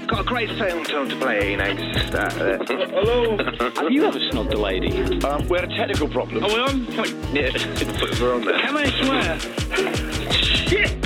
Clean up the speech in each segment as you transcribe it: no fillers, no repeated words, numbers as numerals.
got a great film to play, Hello? Have you ever snubbed a lady? We had a technical problem. Are we on? Yeah, we're on there. Can I swear? Shit!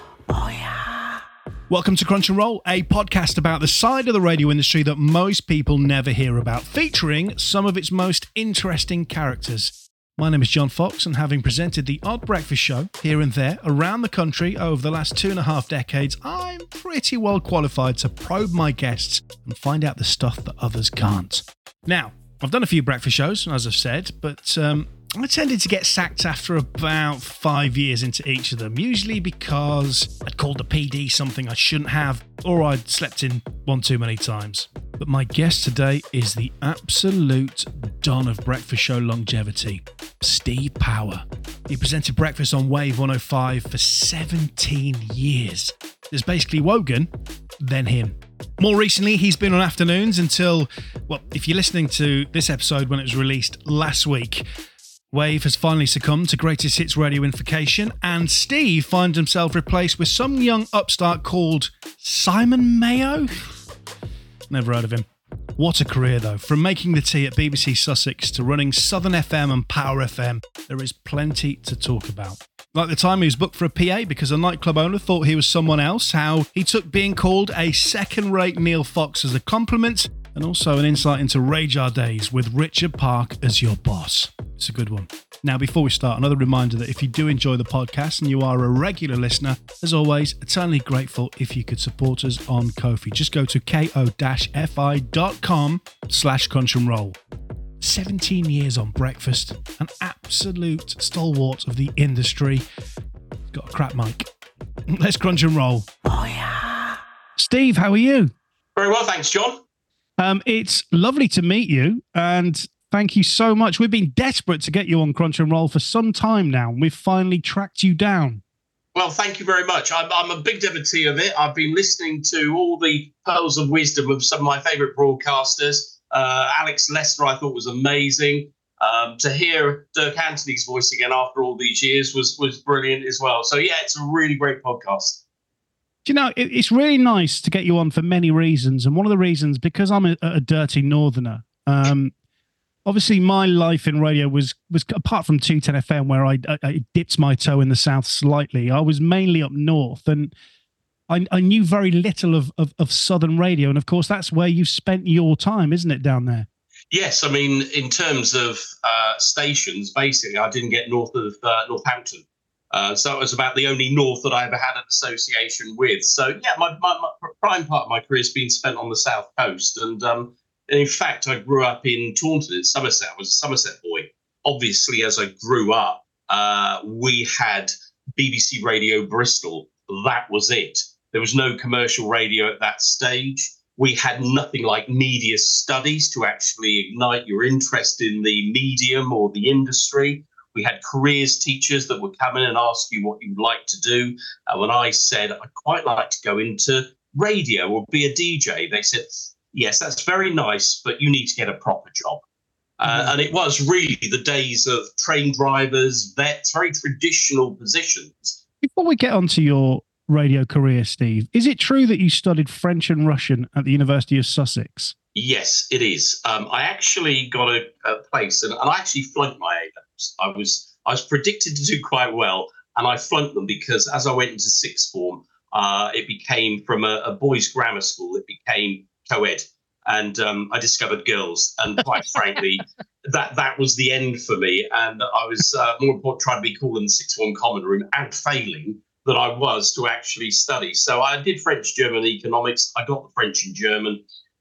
Welcome to Crunch and Roll, a podcast about the side of the radio industry that most people never hear about, featuring some of its most interesting characters. My name is John Fox, and having presented the odd breakfast show here and there around the country over the last 2.5 decades, I'm pretty well qualified to probe my guests and find out the stuff that others can't. Now, I've done a few breakfast shows, as I've said, but I tended to get sacked after about 5 years into each of them, usually because I'd called the PD something I shouldn't have, or I'd slept in one too many times. But my guest today is the absolute don of breakfast show longevity, Steve Power. He presented breakfast on Wave 105 for 17 years. There's basically Wogan, then him. More recently, he's been on afternoons until, well, if you're listening to this episode when it was released last week, Wave has finally succumbed to Greatest Hits radioification, and Steve finds himself replaced with some young upstart called Simon Mayo? Never heard of him. What a career, though. From making the tea at BBC Sussex to running Southern FM and Power FM, there is plenty to talk about. Like the time he was booked for a PA because a nightclub owner thought he was someone else, how he took being called a second-rate Neil Fox as a compliment, and also an insight into Radar days with Richard Park as your boss. It's a good one. Now, before we start, another reminder that if you do enjoy the podcast and you are a regular listener, as always, eternally grateful if you could support us on Ko-fi. Just go to ko-fi.com/crunch and roll. 17 years on breakfast, an absolute stalwart of the industry. Got a crap mic. Let's crunch and roll. Oh, yeah. Steve, how are you? Very well, thanks, John. It's lovely to meet you, and thank you so much. We've been desperate to get you on Crunch and Roll for some time now, and we've finally tracked you down. Well, thank you very much. I'm a big devotee of it. I've been listening to all the pearls of wisdom of some of my favourite broadcasters. Alex Lester, I thought, was amazing. To hear Dirk Anthony's voice again after all these years was brilliant as well. So, yeah, it's a really great podcast. Do you know, it's really nice to get you on for many reasons. And one of the reasons, because I'm a dirty northerner, obviously my life in radio was apart from 210 FM, where I dipped my toe in the south slightly, I was mainly up north. And I knew very little of southern radio. And, of course, that's where you spent your time, isn't it, down there? Yes, I mean, in terms of stations, basically, I didn't get north of Northampton. So it was about the only north that I ever had an association with. So, yeah, my prime part of my career has been spent on the south coast. And in fact, I grew up in Taunton in Somerset. I was a Somerset boy. Obviously, as I grew up, we had BBC Radio Bristol. That was it. There was no commercial radio at that stage. We had nothing like media studies to actually ignite your interest in the medium or the industry. We had careers teachers that would come in and ask you what you'd like to do. And when I said, I'd quite like to go into radio or be a DJ, they said, yes, that's very nice, but you need to get a proper job. And it was really the days of train drivers, vets, very traditional positions. Before we get onto your radio career, Steve, is it true that you studied French and Russian at the University of Sussex? Yes, it is. I actually got a place, and I actually flunked my A-levels. I was predicted to do quite well, and I flunked them because as I went into sixth form, it became from a boys' grammar school. It became co-ed, and I discovered girls, and quite frankly, that was the end for me. And I was more important trying to be cool in the sixth form common room and failing than I was to actually study. So I did French, German, economics. I got the French and German.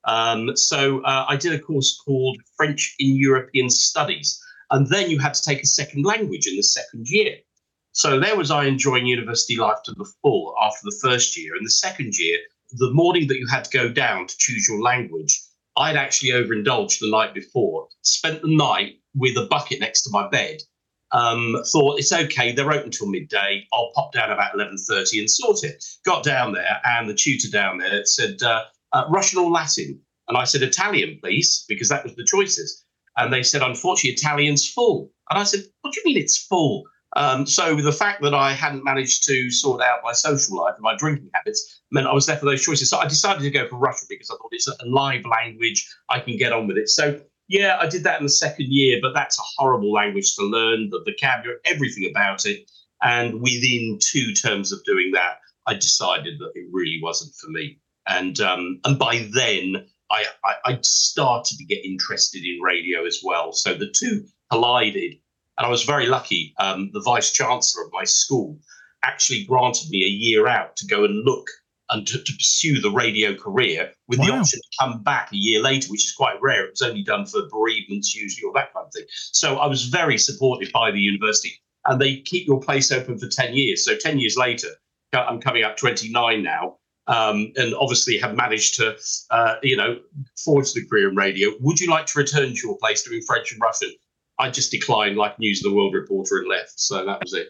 So I did a course called French in European Studies. And then you had to take a second language in the second year. So there was I enjoying university life to the full after the first year. In the second year, the morning that you had to go down to choose your language, I'd actually overindulged the night before, spent the night with a bucket next to my bed, thought it's okay, they're open till midday, I'll pop down about 11:30 and sort it. Got down there and the tutor down there said, Russian or Latin? And I said, Italian, please, because that was the choices. And they said, unfortunately, Italian's full. And I said, what do you mean it's full? So the fact that I hadn't managed to sort out my social life and my drinking habits meant I was left with those choices. So I decided to go for Russian because I thought it's a live language. I can get on with it. So, yeah, I did that in the second year, but that's a horrible language to learn, the vocabulary, everything about it. And within 2 terms of doing that, I decided that it really wasn't for me. And by then, I started to get interested in radio as well. So the two collided. And I was very lucky. The vice chancellor of my school actually granted me a year out to go and look and to pursue the radio career with the option to come back a year later, which is quite rare. It was only done for bereavements usually or that kind of thing. So I was very supported by the university, and they keep your place open for 10 years. So 10 years later, I'm coming up 29 now, and obviously have managed to, forge the career in radio. Would you like to return to your place doing French and Russian? I just declined like News of the World reporter and left. So that was it.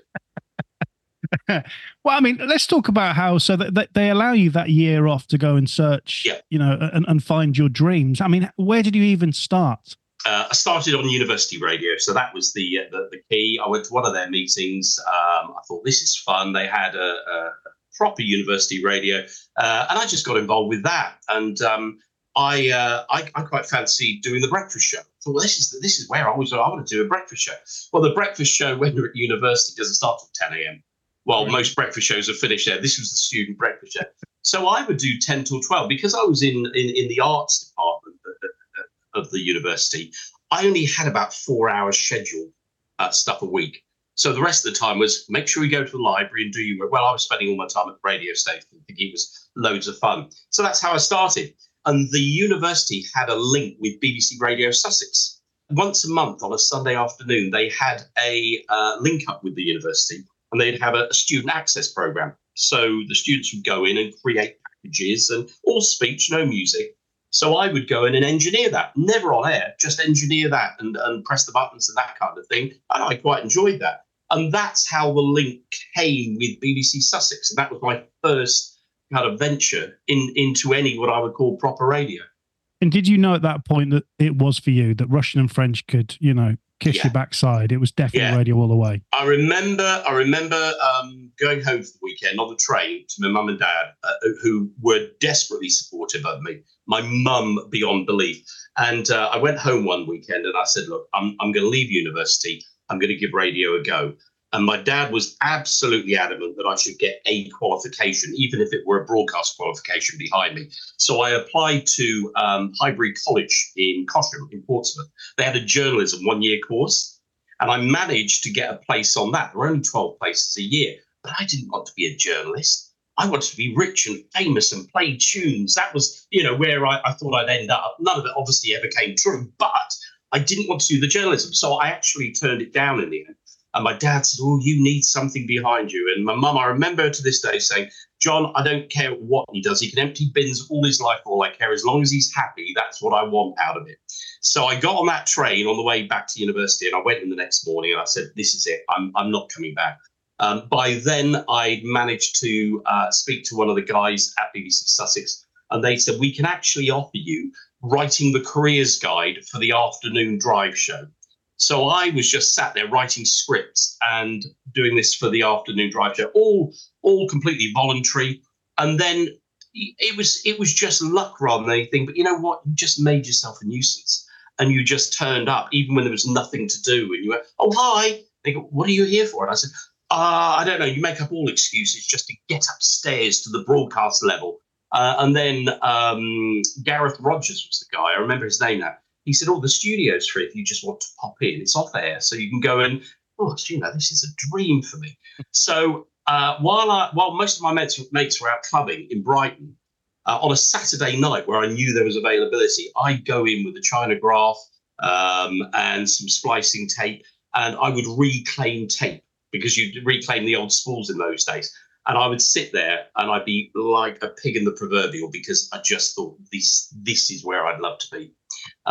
Well, I mean, let's talk about how that they allow you that year off to go and search, and find your dreams. I mean, where did you even start? I started on university radio, so that was the key. I went to one of their meetings. I thought, this is fun. They had a proper university radio, and I just got involved with that. And I quite fancied doing the breakfast show. I thought, well, this is where I want to do a breakfast show. Well, the breakfast show when you're at university doesn't start till 10 a.m. Well, most breakfast shows are finished there. This was the student breakfast show. So I would do 10 till 12 because I was in the arts department of the university. I only had about 4 hours scheduled stuff a week. So the rest of the time was make sure you go to the library and do your work. Well, I was spending all my time at the radio station. Thinking it was loads of fun. So that's how I started. And the university had a link with BBC Radio Sussex. Once a month on a Sunday afternoon, they had a link up with the university, and they'd have a student access program. So the students would go in and create packages and all speech, no music. So I would go in and engineer that, never on air, just engineer that and press the buttons and that kind of thing. And I quite enjoyed that. And that's how the link came with BBC Sussex. And that was my first kind of venture into any what I would call proper radio. And did you know at that point that it was for you, that Russian and French could, kiss your backside? It was definitely radio all the way. I remember going home for the weekend on the train to my mum and dad, who were desperately supportive of me. My mum beyond belief. And I went home one weekend and I said, look, I'm going to leave university. I'm going to give radio a go. And my dad was absolutely adamant that I should get a qualification, even if it were a broadcast qualification behind me. So I applied to Highbury College in Cosham, in Portsmouth. They had a journalism 1-year course, and I managed to get a place on that. There were only 12 places a year, but I didn't want to be a journalist. I wanted to be rich and famous and play tunes. That was, where I thought I'd end up. None of it obviously ever came true, but I didn't want to do the journalism. So I actually turned it down in the end. And my dad said, oh, you need something behind you. And my mum, I remember to this day saying, John, I don't care what he does. He can empty bins all his life for all I care. As long as he's happy, that's what I want out of it. So I got on that train on the way back to university, and I went in the next morning and I said, this is it. I'm not coming back. By then, I managed to speak to one of the guys at BBC Sussex, and they said, we can actually offer you writing the careers guide for the afternoon drive show. So I was just sat there writing scripts and doing this for the afternoon drive show, all completely voluntary. And then it was just luck rather than anything. But you know what? You just made yourself a nuisance, and you just turned up even when there was nothing to do. And you went, oh, hi. They go, what are you here for? And I said, I don't know. You make up all excuses just to get upstairs to the broadcast level. And then Gareth Rogers was the guy. I remember his name now. He said, the studio's free if you just want to pop in. It's off air, so you can go and, this is a dream for me. So while most of my mates were out clubbing in Brighton, on a Saturday night where I knew there was availability, I'd go in with a Chinograph and some splicing tape, and I would reclaim tape because you'd reclaim the old spools in those days. And I would sit there and I'd be like a pig in the proverbial because I just thought this is where I'd love to be.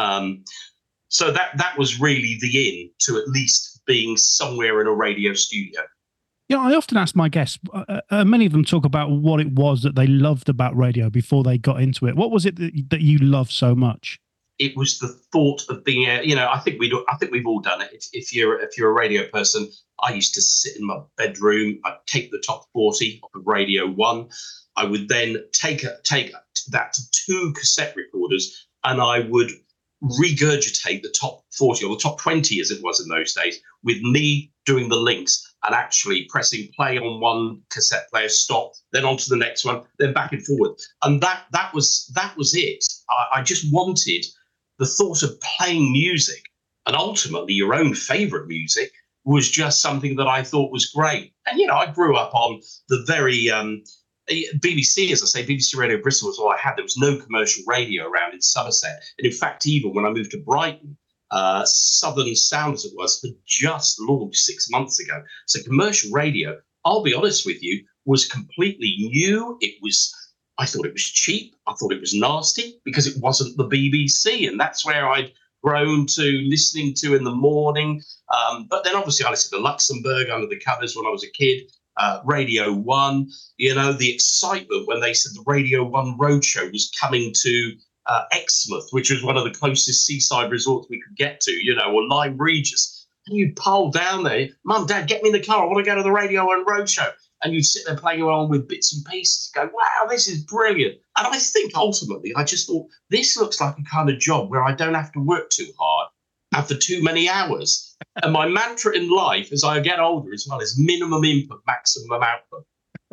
So that was really the in to at least being somewhere in a radio studio. I often ask my guests, many of them talk about what it was that they loved about radio before they got into it. What was it that you loved so much? it was the thought of being, I think we've all done it. If you're a radio person, I used to sit in my bedroom. I'd take the top 40 of Radio 1. I would then take that to 2 cassette recorders, and I would regurgitate the top 40 or the top 20 as it was in those days, with me doing the links and actually pressing play on one cassette player, stop, then on to the next one, then back and forward. And that was it. I just wanted the thought of playing music, and ultimately your own favorite music, was just something that I thought was great. And, I grew up on the very BBC, as I say, BBC Radio Bristol was all I had. There was no commercial radio around in Somerset. And in fact, even when I moved to Brighton, Southern Sound, as it was, had just launched 6 months ago. So commercial radio, I'll be honest with you, was completely new. I thought it was cheap. I thought it was nasty because it wasn't the BBC. And that's where I'd grown to listening to in the morning. But then obviously I listened to Luxembourg under the covers when I was a kid. Radio 1, the excitement when they said the Radio 1 Roadshow was coming to Exmouth, which was one of the closest seaside resorts we could get to, or Lyme Regis. And you'd pile down there, Mum, Dad, get me in the car. I want to go to the Radio 1 Roadshow. And you'd sit there playing around with bits and pieces, go, wow, this is brilliant. And I think ultimately, I just thought, this looks like a kind of job where I don't have to work too hard and for too many hours. And my mantra in life as I get older as well is minimum input, maximum output.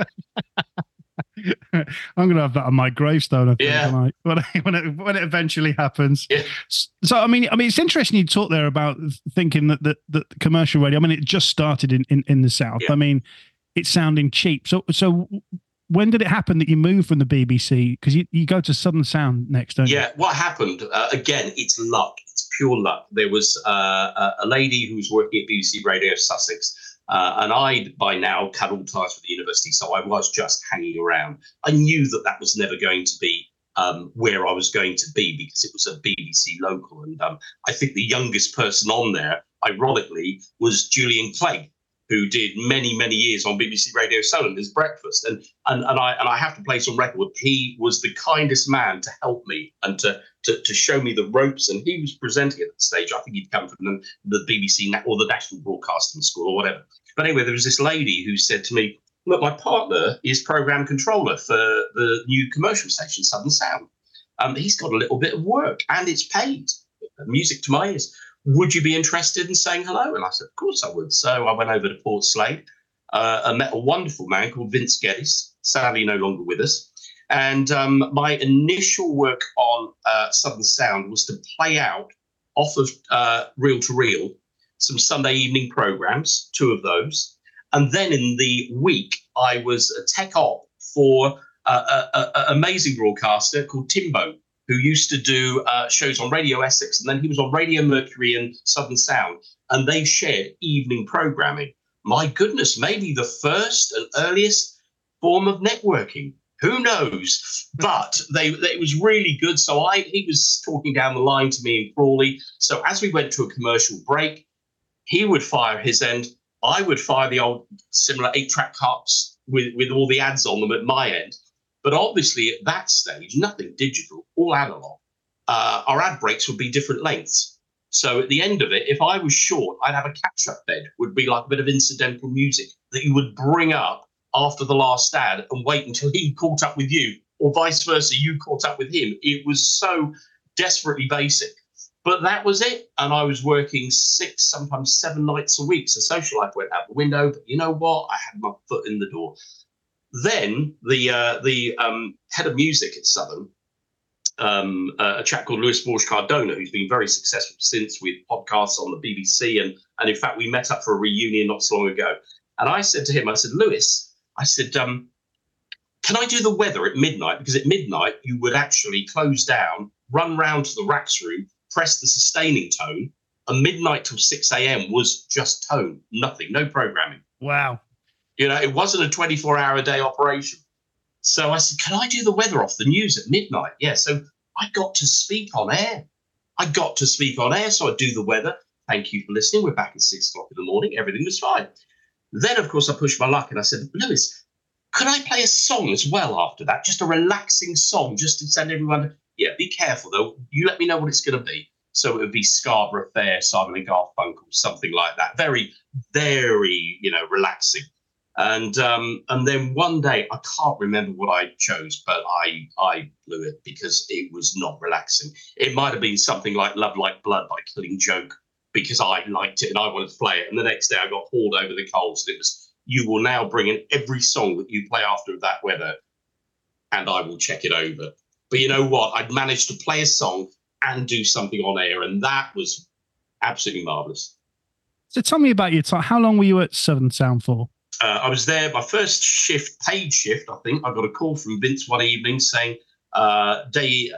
I'm going to have that on my gravestone, I think, when it eventually happens. Yeah. So, I mean, it's interesting you talk there about thinking that the commercial radio, I mean, it just started in the South. Yeah. I mean, it's sounding cheap. So when did it happen that you moved from the BBC? Because you go to Southern Sound next, don't you? Yeah, what happened, again, it's luck. It's pure luck. There was a lady who was working at BBC Radio Sussex, and I'd by now cut all ties with the university, so I was just hanging around. I knew that was never going to be where I was going to be because it was a BBC local. And I think the youngest person on there, ironically, was Julian Clegg, who did many, many years on BBC Radio Solent Breakfast. And I have to place on record, he was the kindest man to help me and to show me the ropes. And he was presenting at the stage. I think he'd come from the BBC or the National Broadcasting School or whatever. But anyway, there was this lady who said to me, look, my partner is programme controller for the new commercial station, Southern Sound. He's got a little bit of work and it's paid. Music to my ears. Would you be interested in saying hello? And I said, of course I would. So I went over to Port Slade. I met a wonderful man called Vince Geddes, sadly no longer with us. And my initial work on Southern Sound was to play out off of reel to reel some Sunday evening programmes, 2 of those. And then in the week, I was a tech op for an amazing broadcaster called Timbo, who used to do shows on Radio Essex, and then he was on Radio Mercury and Southern Sound, and they shared evening programming. My goodness, maybe the first and earliest form of networking. Who knows? But it was really good. So he was talking down the line to me in Crawley. So as we went to a commercial break, he would fire his end. I would fire the old similar 8-track carts with all the ads on them at my end. But obviously, at that stage, nothing digital, all analog. Our ad breaks would be different lengths. So at the end of it, if I was short, I'd have a catch-up bed, would be like a bit of incidental music that you would bring up after the last ad and wait until he caught up with you, or vice versa, you caught up with him. It was so desperately basic. But that was it. And I was working 6, sometimes 7 nights a week. So social life went out the window. But you know what? I had my foot in the door. Then the head of music at Southern, a chap called Luis Borges Cardona, who's been very successful since with podcasts on the BBC. And in fact, we met up for a reunion not so long ago. And I said to him, I said, Lewis, can I do the weather at midnight? Because at midnight, you would actually close down, run round to the racks room, press the sustaining tone, and midnight till 6 a.m. was just tone, nothing, no programming. Wow. It wasn't a 24-hour-a-day operation. So I said, can I do the weather off the news at midnight? Yeah, so I got to speak on air. So I'd do the weather. Thank you for listening. We're back at 6 o'clock in the morning. Everything was fine. Then, of course, I pushed my luck and I said, Lewis, could I play a song as well after that? Just a relaxing song, just to send everyone, Yeah, be careful though. You let me know what it's going to be. So it would be Scarborough Fair, Simon and Garfunkel, something like that. Very, very, relaxing. And then one day, I can't remember what I chose, but I blew it because it was not relaxing. It might have been something like Love Like Blood by Killing Joke, because I liked it and I wanted to play it. And the next day I got hauled over the coals. And it was, you will now bring in every song that you play after that weather, and I will check it over. But you know what? I'd managed to play a song and do something on air, and that was absolutely marvellous. So tell me about your time. How long were you at Southern Sound for? I was there, my first shift, paid shift, I think. I got a call from Vince one evening saying, the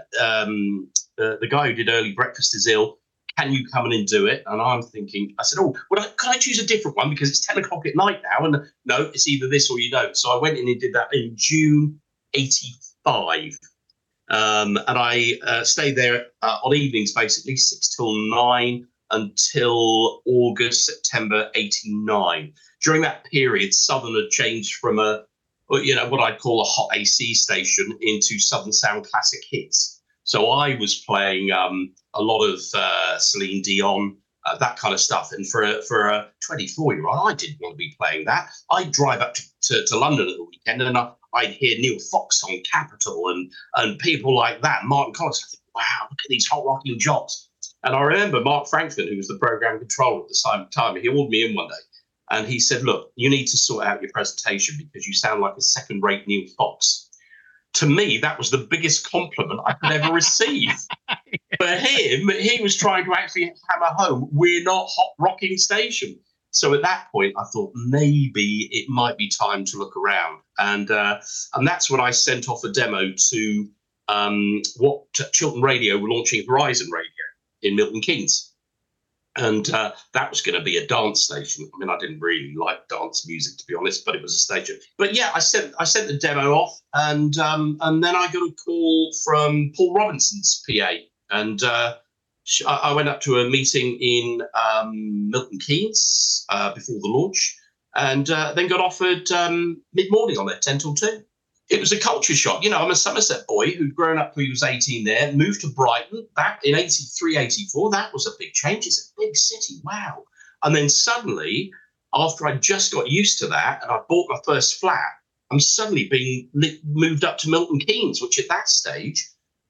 guy who did early breakfast is ill. Can you come in and do it? And I'm thinking, I said, can I choose a different one? Because it's 10 o'clock at night now. And no, it's either this or you don't. So I went in and did that in June 85. And I stayed there on evenings, basically 6 till 9 until August, September 89. During that period, Southern had changed from what I'd call a hot AC station into Southern Sound Classic Hits. So I was playing a lot of Celine Dion, that kind of stuff. And for a 24-year-old, I didn't want to be playing that. I'd drive up to London at the weekend, and I'd hear Neil Fox on Capitol and people like that, Martin Collins. I think, wow, look at these hot rocking jocks. And I remember Mark Franklin, who was the program controller at the same time, he called me in one day. And he said, look, you need to sort out your presentation because you sound like a second-rate Neil Fox. To me, that was the biggest compliment I could ever receive. For him, he was trying to actually hammer home, we're not hot rocking station. So at that point, I thought maybe it might be time to look around. And that's when I sent off a demo to what Chiltern Radio were launching, Horizon Radio in Milton Keynes. And that was going to be a dance station. I mean, I didn't really like dance music, to be honest, but it was a station. But yeah, I sent the demo off, and then I got a call from Paul Robinson's PA, and I went up to a meeting in Milton Keynes before the launch, and then got offered mid-morning on there, 10 till 2. It was a culture shock. I'm a Somerset boy who'd grown up when he was 18 there, moved to Brighton back in 83, 84. That was a big change. It's a big city. Wow. And then suddenly, after I just got used to that and I bought my first flat, I'm suddenly being moved up to Milton Keynes, which at that stage,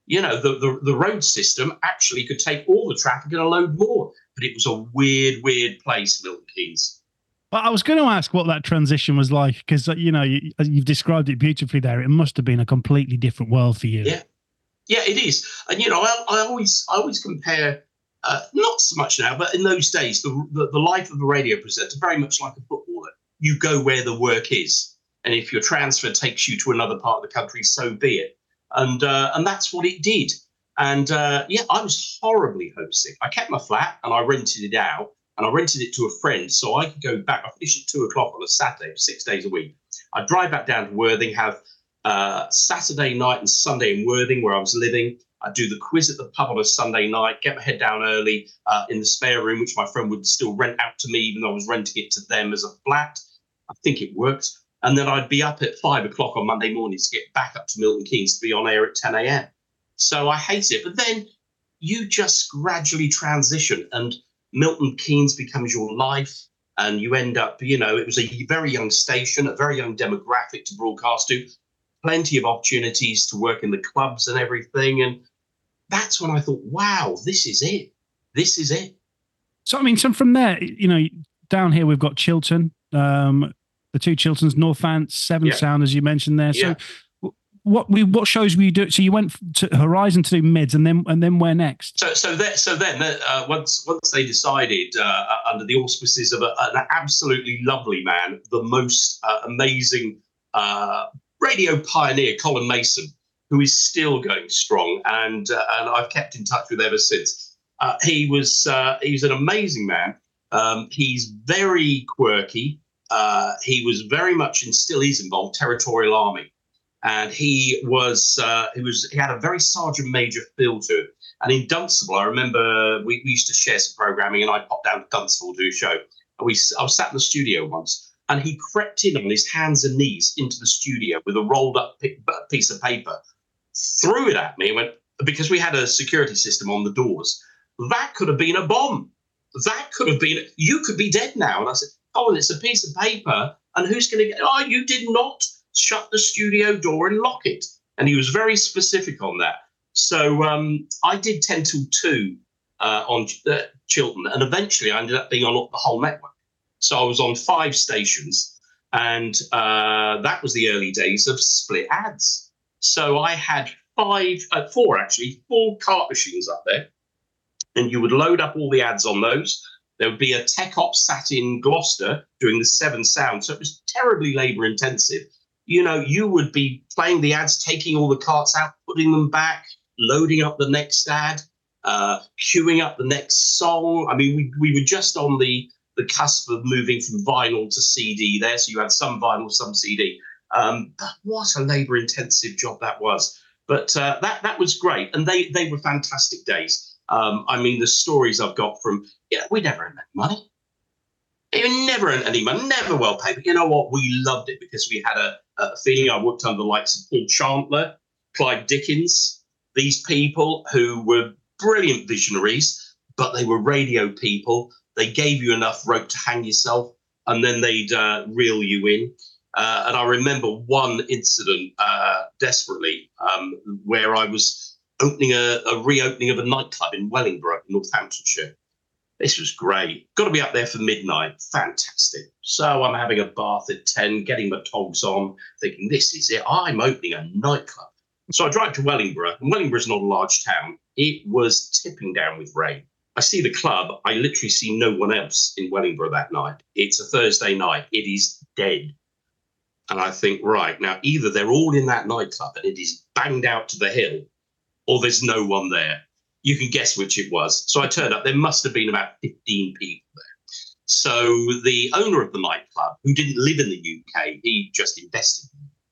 the road system actually could take all the traffic and a load more. But it was a weird, weird place, Milton Keynes. Well, I was going to ask what that transition was like, because, you've described it beautifully there. It must have been a completely different world for you. Yeah, it is. And, I always compare, not so much now, but in those days, the life of a radio presenter, very much like a footballer. You go where the work is. And if your transfer takes you to another part of the country, so be it. And that's what it did. And, I was horribly homesick. I kept my flat and I rented it out. And I rented it to a friend so I could go back. I finished at 2 o'clock on a Saturday for 6 days a week. I'd drive back down to Worthing, have Saturday night and Sunday in Worthing where I was living. I'd do the quiz at the pub on a Sunday night, get my head down early in the spare room, which my friend would still rent out to me, even though I was renting it to them as a flat. I think it worked. And then I'd be up at 5 o'clock on Monday morning to get back up to Milton Keynes to be on air at 10 a.m. So I hate it. But then you just gradually transition, and Milton Keynes becomes your life, and you end up, it was a very young station, a very young demographic to broadcast to, plenty of opportunities to work in the clubs and everything. And that's when I thought, wow, this is it. This is it. So, so from there, down here we've got Chiltern, the two Chilterns, Northants, Seven Sound, as you mentioned there. So what shows were you doing? So you went to Horizon to do mids, and then where next? So then once they decided under the auspices of an absolutely lovely man, the most amazing radio pioneer, Colin Mason, who is still going strong, and I've kept in touch with ever since. He's an amazing man. He's very quirky. He was very much and still is involved Territorial Army. And he had a very sergeant major feel to it. And in Dunstable, I remember we used to share some programming, and I popped down to Dunstable to do a show. I was sat in the studio once, and he crept in on his hands and knees into the studio with a rolled up piece of paper, threw it at me, and went, because we had a security system on the doors. That could have been a bomb. That could have been, you could be dead now. And I said, oh, it's a piece of paper. And who's going to get, oh, you did not shut the studio door and lock it. And he was very specific on that. So I did 10 till 2 on Chiltern. And eventually I ended up being on the whole network. So I was on 5 stations. And that was the early days of split ads. So I had 4 cart machines up there. And you would load up all the ads on those. There would be a tech op sat in Gloucester doing the 7 sound. So it was terribly labor intensive. You know, you would be playing the ads, taking all the carts out, putting them back, loading up the next ad, queuing up the next song. I mean, we were just on the cusp of moving from vinyl to CD there. So you had some vinyl, some CD. But what a labor intensive job that was. But that was great. And they were fantastic days. I mean, the stories I've got from, we never earned any money. We never earned any money, never well paid. But you know what? We loved it because we had a feeling. I worked under the likes of Paul Chandler, Clive Dickens, these people who were brilliant visionaries, but they were radio people. They gave you enough rope to hang yourself, and then they'd reel you in. And I remember one incident desperately where I was opening a reopening of a nightclub in Wellingborough, Northamptonshire. This was great. Got to be up there for midnight. Fantastic. So I'm having a bath at 10, getting my togs on, thinking, this is it. I'm opening a nightclub. So I drive to Wellingborough, and Wellingborough is not a large town. It was tipping down with rain. I see the club. I literally see no one else in Wellingborough that night. It's a Thursday night. It is dead. And I think, right, now either they're all in that nightclub and it is banged out to the hill, or there's no one there. You can guess which it was. So I turned up. There must have been about 15 people there. So the owner of the nightclub, who didn't live in the UK, he just invested,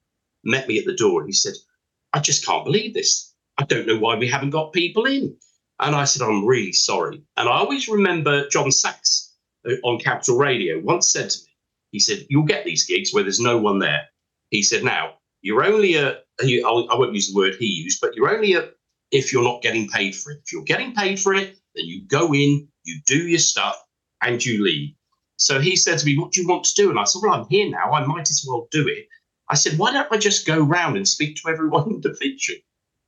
met me at the door and he said, I just can't believe this. I don't know why we haven't got people in. And I said, I'm really sorry. And I always remember John Sachs on Capital Radio once said to me, he said, you'll get these gigs where there's no one there. He said, now, you're only I won't use the word he used, but you're only if you're not getting paid for it. If you're getting paid for it, then you go in, you do your stuff, and you leave. So he said to me, what do you want to do? And I said, well, I'm here now. I might as well do it. I said, why don't I just go round and speak to everyone individually?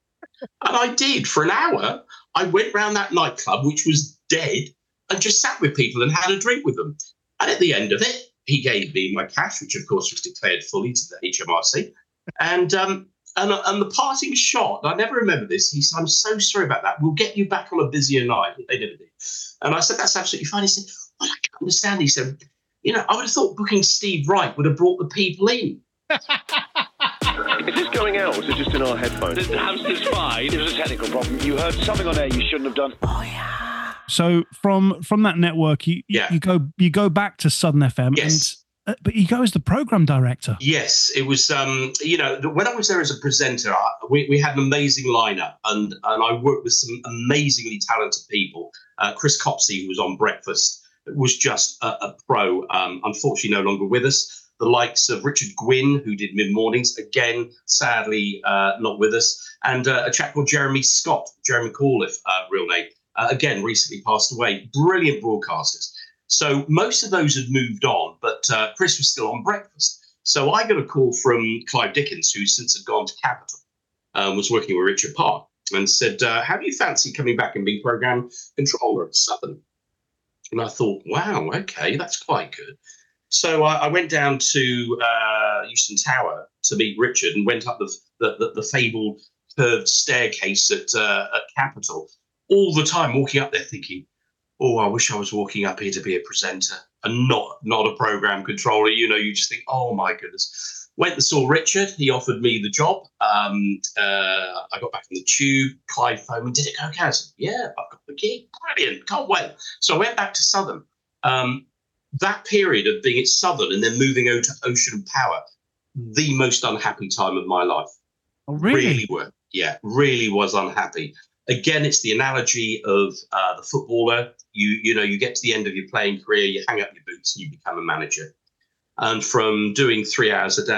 And I did. For an hour, I went round that nightclub, which was dead, and just sat with people and had a drink with them. And at the end of it, he gave me my cash, which, of course, was declared fully to the HMRC. And the parting shot, I never remember this, he said, I'm so sorry about that. We'll get you back on a busier night. They never did. And I said, that's absolutely fine. He said, well, I can't understand. He said, I would have thought booking Steve Wright would have brought the people in. Is this going out or is it just in our headphones? The hamster's fine. It was a technical problem. You heard something on air you shouldn't have done. Oh, yeah. So from that network, you go back to Southern FM. Yes. But you go as the program director. Yes, it was. When I was there as a presenter, we had an amazing lineup, and I worked with some amazingly talented people. Chris Copsey, who was on Breakfast, was just a pro. Unfortunately, no longer with us. The likes of Richard Gwynne, who did Mid Mornings, again, sadly not with us, and a chap called Jeremy Scott, Jeremy Corliff, real name, again recently passed away. Brilliant broadcasters. So most of those had moved on, but Chris was still on Breakfast. So I got a call from Clive Dickens, who since had gone to Capital, was working with Richard Park, and said, how do you fancy coming back and being programme controller at Southern? And I thought, wow, okay, that's quite good. So I went down to Euston Tower to meet Richard and went up the fabled curved staircase at Capital. All the time walking up there thinking, oh, I wish I was walking up here to be a presenter and not a program controller. You just think, oh, my goodness. Went and saw Richard. He offered me the job. I got back on the tube. Clive phoned me, did it go okay? I said, yeah, I've got the gig. Brilliant. Can't wait. So I went back to Southern. That period of being at Southern and then moving over to Ocean Power, the most unhappy time of my life. Oh, really? Really was unhappy. Again, it's the analogy of the footballer. You get to the end of your playing career, you hang up your boots and you become a manager. And from doing 3 hours a day,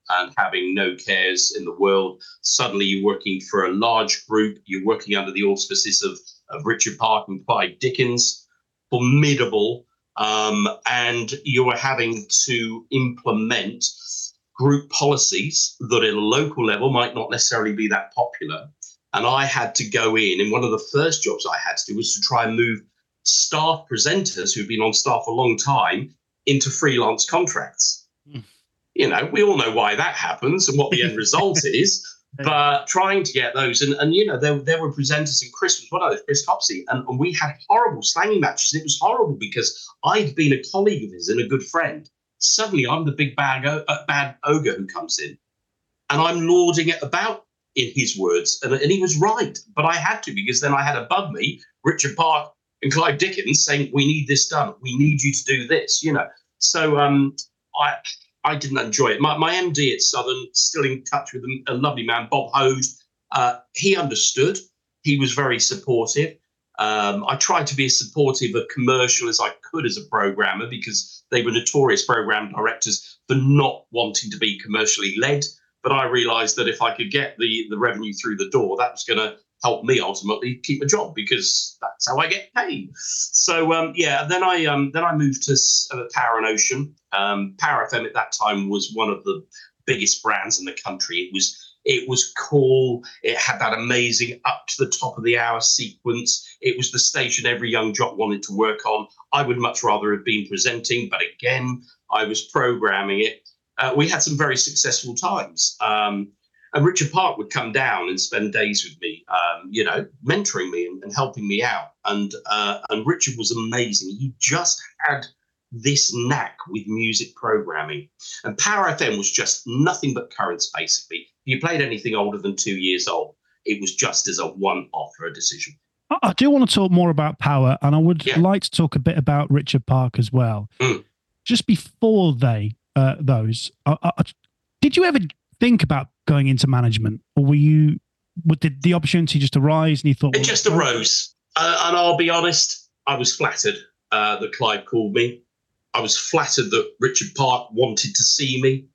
and having no cares in the world. Suddenly you're working for a large group. You're working under the auspices of Richard Park and Clyde Dickens, formidable. And you are having to implement group policies that at a local level might not necessarily be that popular. And I had to go in, and one of the first jobs I had to do was to try and move staff presenters who've been on staff a long time into freelance contracts. You know, we all know why that happens and what the end result is, but trying to get those, and you know, there were presenters, and Chris was one of those, Chris Copsey, and we had horrible slanging matches. It was horrible because I'd been a colleague of his and a good friend. Suddenly I'm the big bad ogre who comes in, and I'm lording it about, in his words, and he was right, but I had to, because then I had above me Richard Park and Clive Dickens saying, we need this done, we need you to do this, you know. So I didn't enjoy it. My MD at Southern, still in touch with him, a lovely man, Bob Hode. He understood. He was very supportive. I tried to be as supportive of commercial as I could as a programmer, because they were notorious program directors for not wanting to be commercially led. But I realised that if I could get the revenue through the door, that was going to help me ultimately keep a job, because that's how I get paid. So then I moved to Power and Ocean. Power FM at that time was one of the biggest brands in the country. It was cool. It had that amazing up to the top of the hour sequence. It was the station every young jock wanted to work on. I would much rather have been presenting, but again, I was programming it. We had some very successful times. And Richard Park would come down and spend days with me, you know, mentoring me and helping me out. And Richard was amazing. He just had this knack with music programming. And Power FM was just nothing but currents, basically. If you played anything older than 2 years old, it was just as a one-off for a decision. I do want to talk more about Power, and I would like to talk a bit about Richard Park as well. Just before those, did you ever think about going into management, or did the opportunity just arise and you thought... It just arose. And I'll be honest, I was flattered that Clive called me. I was flattered that Richard Park wanted to see me.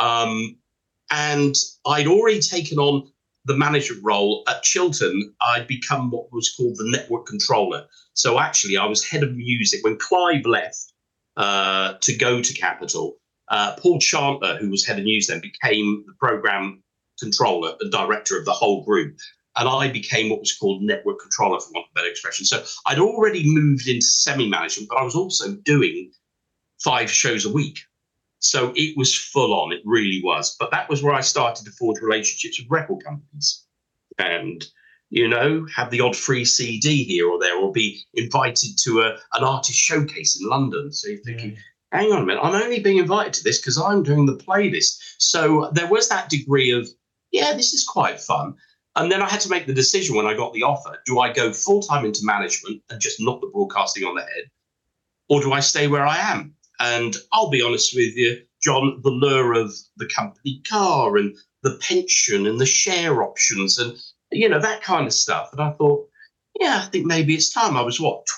And I'd already taken on the management role at Chiltern. I'd become what was called the network controller. So actually, I was head of music. When Clive left to go to Capital, Paul Chandler, who was head of news then, became the program controller and director of the whole group. And I became what was called network controller, for want of a better expression. So I'd already moved into semi-management, but I was also doing 5 shows a week. So it was full on. It really was. But that was where I started to forge relationships with record companies and, you know, have the odd free CD here or there, or be invited to an artist showcase in London. So you're thinking, hang on a minute, I'm only being invited to this because I'm doing the playlist. So there was that degree of, yeah, this is quite fun. And then I had to make the decision when I got the offer. Do I go full-time into management and just knock the broadcasting on the head? Or do I stay where I am? And I'll be honest with you, John, the lure of the company car and the pension and the share options and, you know, that kind of stuff. And I thought, yeah, I think maybe it's time. I was,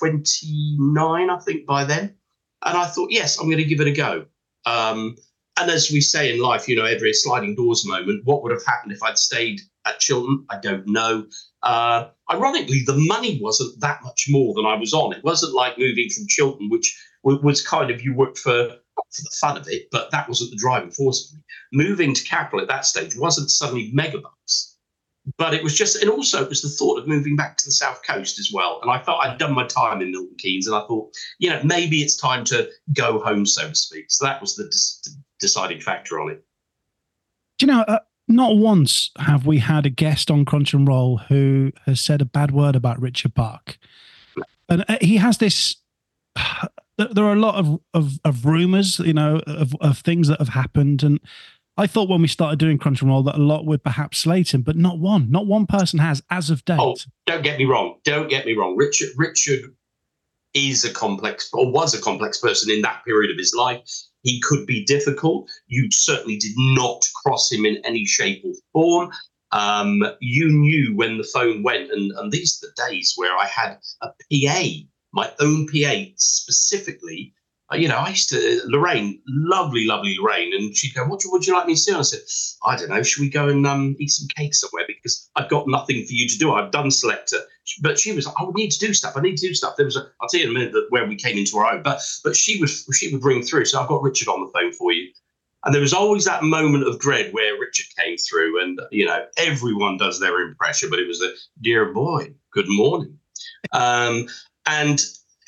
29, I think, by then. And I thought, yes, I'm going to give it a go. And as we say in life, you know, every sliding doors moment, what would have happened if I'd stayed at Chiltern? I don't know. Ironically, the money wasn't that much more than I was on. It wasn't like moving from Chiltern, which was kind of, you worked for the fun of it, but that wasn't the driving force for me. Moving to Capital at that stage wasn't suddenly megabucks, but it was just, and also it was the thought of moving back to the South Coast as well. And I felt I'd done my time in Milton Keynes, and I thought, you know, maybe it's time to go home, so to speak. So that was the deciding factor on it. Do you know, not once have we had a guest on Crunch and Roll who has said a bad word about Richard Park. And he has this... There are a lot of rumours, you know, of things that have happened. And I thought when we started doing Crunch and Roll that a lot would perhaps slate him, but not one person has as of date. Oh, don't get me wrong. Richard is a complex, or was a complex person in that period of his life. He could be difficult. You certainly did not cross him in any shape or form. You knew when the phone went, and these are the days where I had a PA, my own PA specifically I used to, Lorraine, lovely Lorraine, and she'd go, what would you like me to do? And I said, I don't know, should we go and eat some cake somewhere? Because I've got nothing for you to do. I've done Selector. But she was like, I need to do stuff. There was I'll tell you in a minute where we came into our own. But she would bring through. So I've got Richard on the phone for you. And there was always that moment of dread where Richard came through, and, everyone does their impression, but it was a dear boy, good morning. And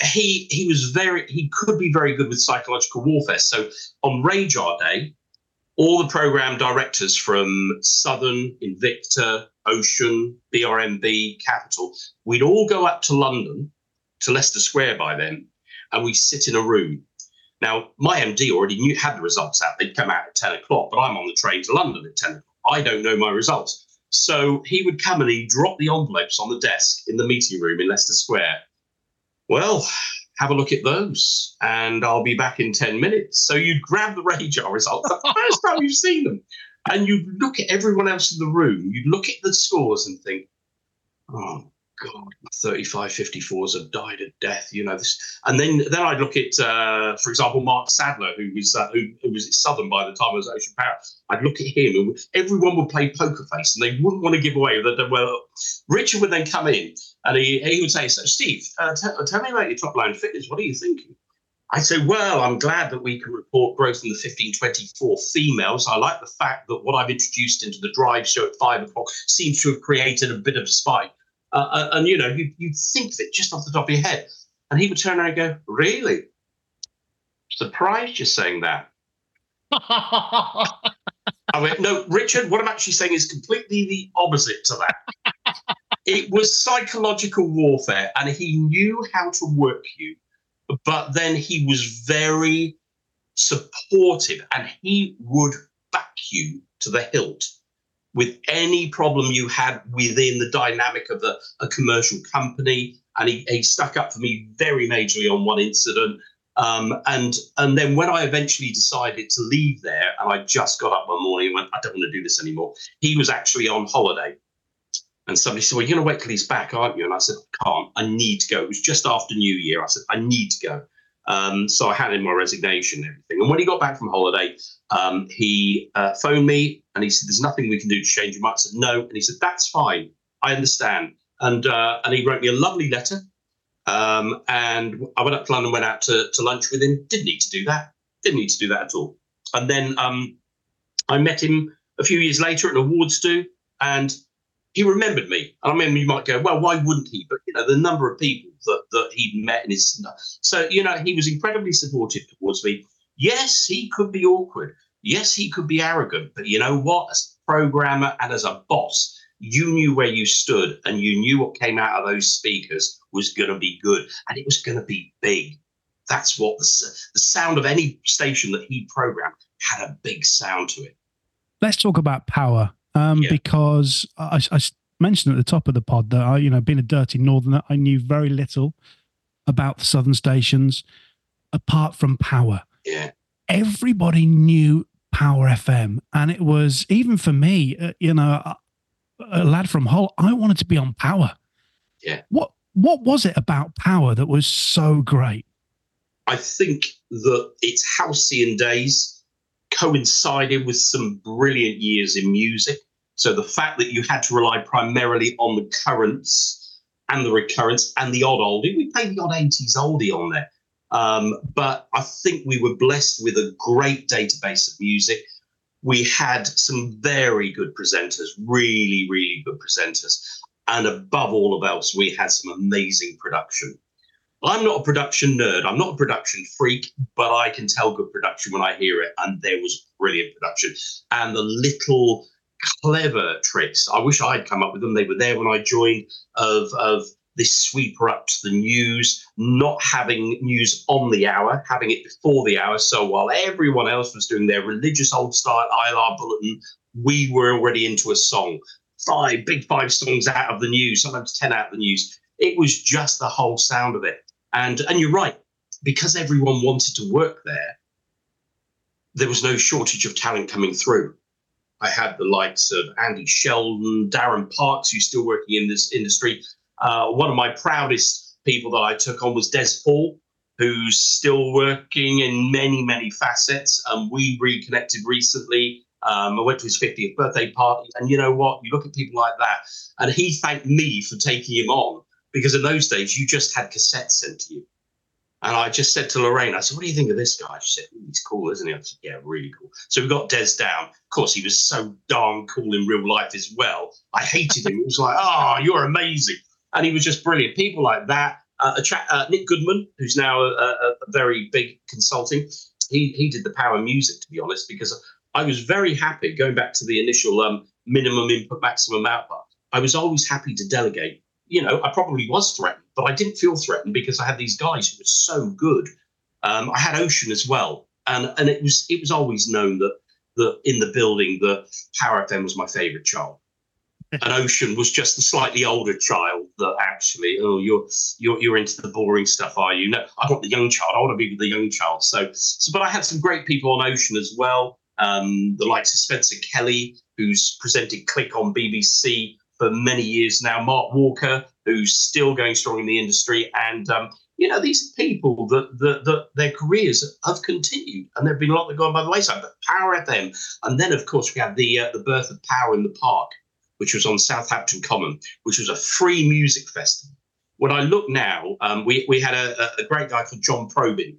he could be very good with psychological warfare. So on Radar Day, all the program directors from Southern, Invicta, Ocean, BRMB, Capital, we'd all go up to London, to Leicester Square by then, and we'd sit in a room. Now, my MD already had the results out. They'd come out at 10 o'clock, but I'm on the train to London at 10 o'clock. I don't know my results. So he would come and he'd drop the envelopes on the desk in the meeting room in Leicester Square. Well, have a look at those, and I'll be back in 10 minutes. So you'd grab the Radar results, the first time you've seen them, and you'd look at everyone else in the room. You'd look at the scores and think, oh, God, 35-54s have died a death, this. And then I'd look at, for example, Mark Sadler, who was at Southern by the time I was at Ocean Power. I'd look at him, and everyone would play poker face, and they wouldn't want to give away. Well, Richard would then come in, and he would say, so, Steve, tell me about your top-line fitness. What are you thinking? I'd say, well, I'm glad that we can report growth in the 15-24 females. I like the fact that what I've introduced into the drive show at 5 o'clock seems to have created a bit of a spike. And you'd think of it just off the top of your head. And he would turn around and go, really? Surprised you're saying that. I went, no, Richard, what I'm actually saying is completely the opposite to that. It was psychological warfare, and he knew how to work you. But then he was very supportive, and he would back you to the hilt with any problem you had within the dynamic of a commercial company. And he stuck up for me very majorly on one incident. And then when I eventually decided to leave there, and I just got up one morning and went, I don't want to do this anymore. He was actually on holiday. And somebody said, well, you're going to wait till he's back, aren't you? And I said, I can't. I need to go. It was just after New Year. I said, I need to go. So I handed in my resignation and everything. And when he got back from holiday, he phoned me and he said, there's nothing we can do to change your mind. I said, no. And he said, that's fine. I understand. And he wrote me a lovely letter. And I went up to London, went out to lunch with him. Didn't need to do that. Didn't need to do that at all. And then I met him a few years later at an awards do, and he remembered me. And I mean, you might go, well, why wouldn't he? But, the number of people that he'd met in his... So, he was incredibly supportive towards me. Yes, he could be awkward. Yes, he could be arrogant. But you know what? As a programmer and as a boss, you knew where you stood, and you knew what came out of those speakers was going to be good, and it was going to be big. That's what the sound of any station that he programmed had a big sound to it. Let's talk about power. Because I mentioned at the top of the pod that I, being a dirty northerner, I knew very little about the southern stations apart from Power. Yeah. Everybody knew Power FM, and it was, even for me, a lad from Hull, I wanted to be on Power. Yeah. What was it about Power that was so great? I think that its halcyon days coincided with some brilliant years in music. So the fact that you had to rely primarily on the currents and the recurrence and the odd oldie, we played the odd 80s oldie on there. But I think we were blessed with a great database of music. We had some very good presenters, really, really good presenters. And above all of else, we had some amazing production. I'm not a production nerd. I'm not a production freak, but I can tell good production when I hear it. And there was brilliant production. And the little clever tricks, I wish I'd come up with them. They were there when I joined, of this sweeper up to the news, not having news on the hour, having it before the hour. So while everyone else was doing their religious old style ILR bulletin, we were already into a song. 5 songs out of the news, sometimes 10 out of the news. It was just the whole sound of it. And you're right, because everyone wanted to work there, there was no shortage of talent coming through. I had the likes of Andy Sheldon, Darren Parks, who's still working in this industry. One of my proudest people that I took on was Des Paul, who's still working in many, many facets. And we reconnected recently. I went to his 50th birthday party. And you know what? You look at people like that. And he thanked me for taking him on, because in those days, you just had cassettes sent to you. And I just said to Lorraine, I said, what do you think of this guy? She said, he's cool, isn't he? I said, yeah, really cool. So we got Des down. Of course, he was so darn cool in real life as well. I hated him. It was like, oh, you're amazing. And he was just brilliant. People like that. Nick Goodman, who's now a very big consulting, he did the power music, to be honest, because I was very happy, going back to the initial minimum input, maximum output. I was always happy to delegate. You know, I probably was threatened, but I didn't feel threatened because I had these guys who were so good. I had Ocean as well, and it was always known that in the building that Power FM was my favourite child, and Ocean was just a slightly older child. That actually, you're into the boring stuff, are you? No, I want the young child. I want to be with the young child. So, but I had some great people on Ocean as well. The likes of Spencer Kelly, who's presented Click on BBC for many years now, Mark Walker, who's still going strong in the industry. And, these are people that their careers have continued, and there have been a lot that have gone by the wayside, but Power FM. And then, of course, we had the birth of Power in the Park, which was on Southampton Common, which was a free music festival. When I look now, we had a great guy called John Probin,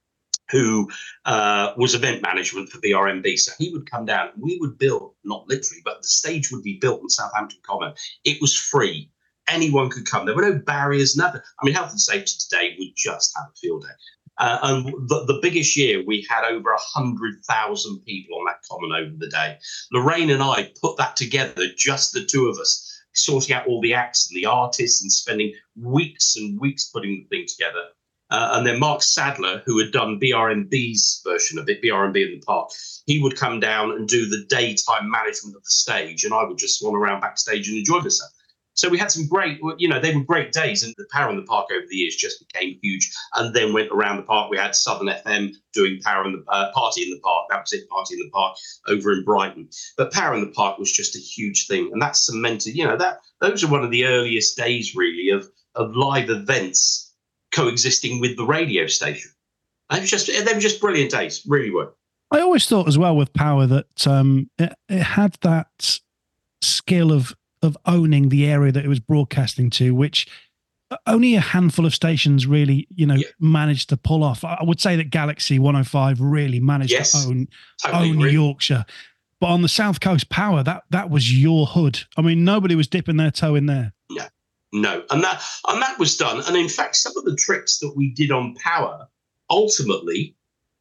who was event management for BRMB. So he would come down and we would build, not literally, but the stage would be built in Southampton Common. It was free. Anyone could come. There were no barriers, nothing. I mean, health and safety today would just have a field day. And the biggest year, we had over 100,000 people on that common over the day. Lorraine and I put that together, just the two of us, sorting out all the acts and the artists and spending weeks and weeks putting the thing together. And then Mark Sadler, who had done BRMB's version of it, BRMB in the Park, he would come down and do the daytime management of the stage, and I would just swan around backstage and enjoy myself. So we had some great, they were great days, and the Power in the Park over the years just became huge, and then went around the park. We had Southern FM doing Power in the Party in the Park. That was it, Party in the Park over in Brighton. But Power in the Park was just a huge thing, and that cemented, those are one of the earliest days, really, of live events coexisting with the radio station. They were just brilliant days, really were. I always thought as well with Power that it had that skill of owning the area that it was broadcasting to, which only a handful of stations really, managed to pull off. I would say that Galaxy 105 really managed to own Yorkshire. But on the South Coast, Power, that was your hood. I mean, nobody was dipping their toe in there. No. And that was done. And in fact, some of the tricks that we did on Power ultimately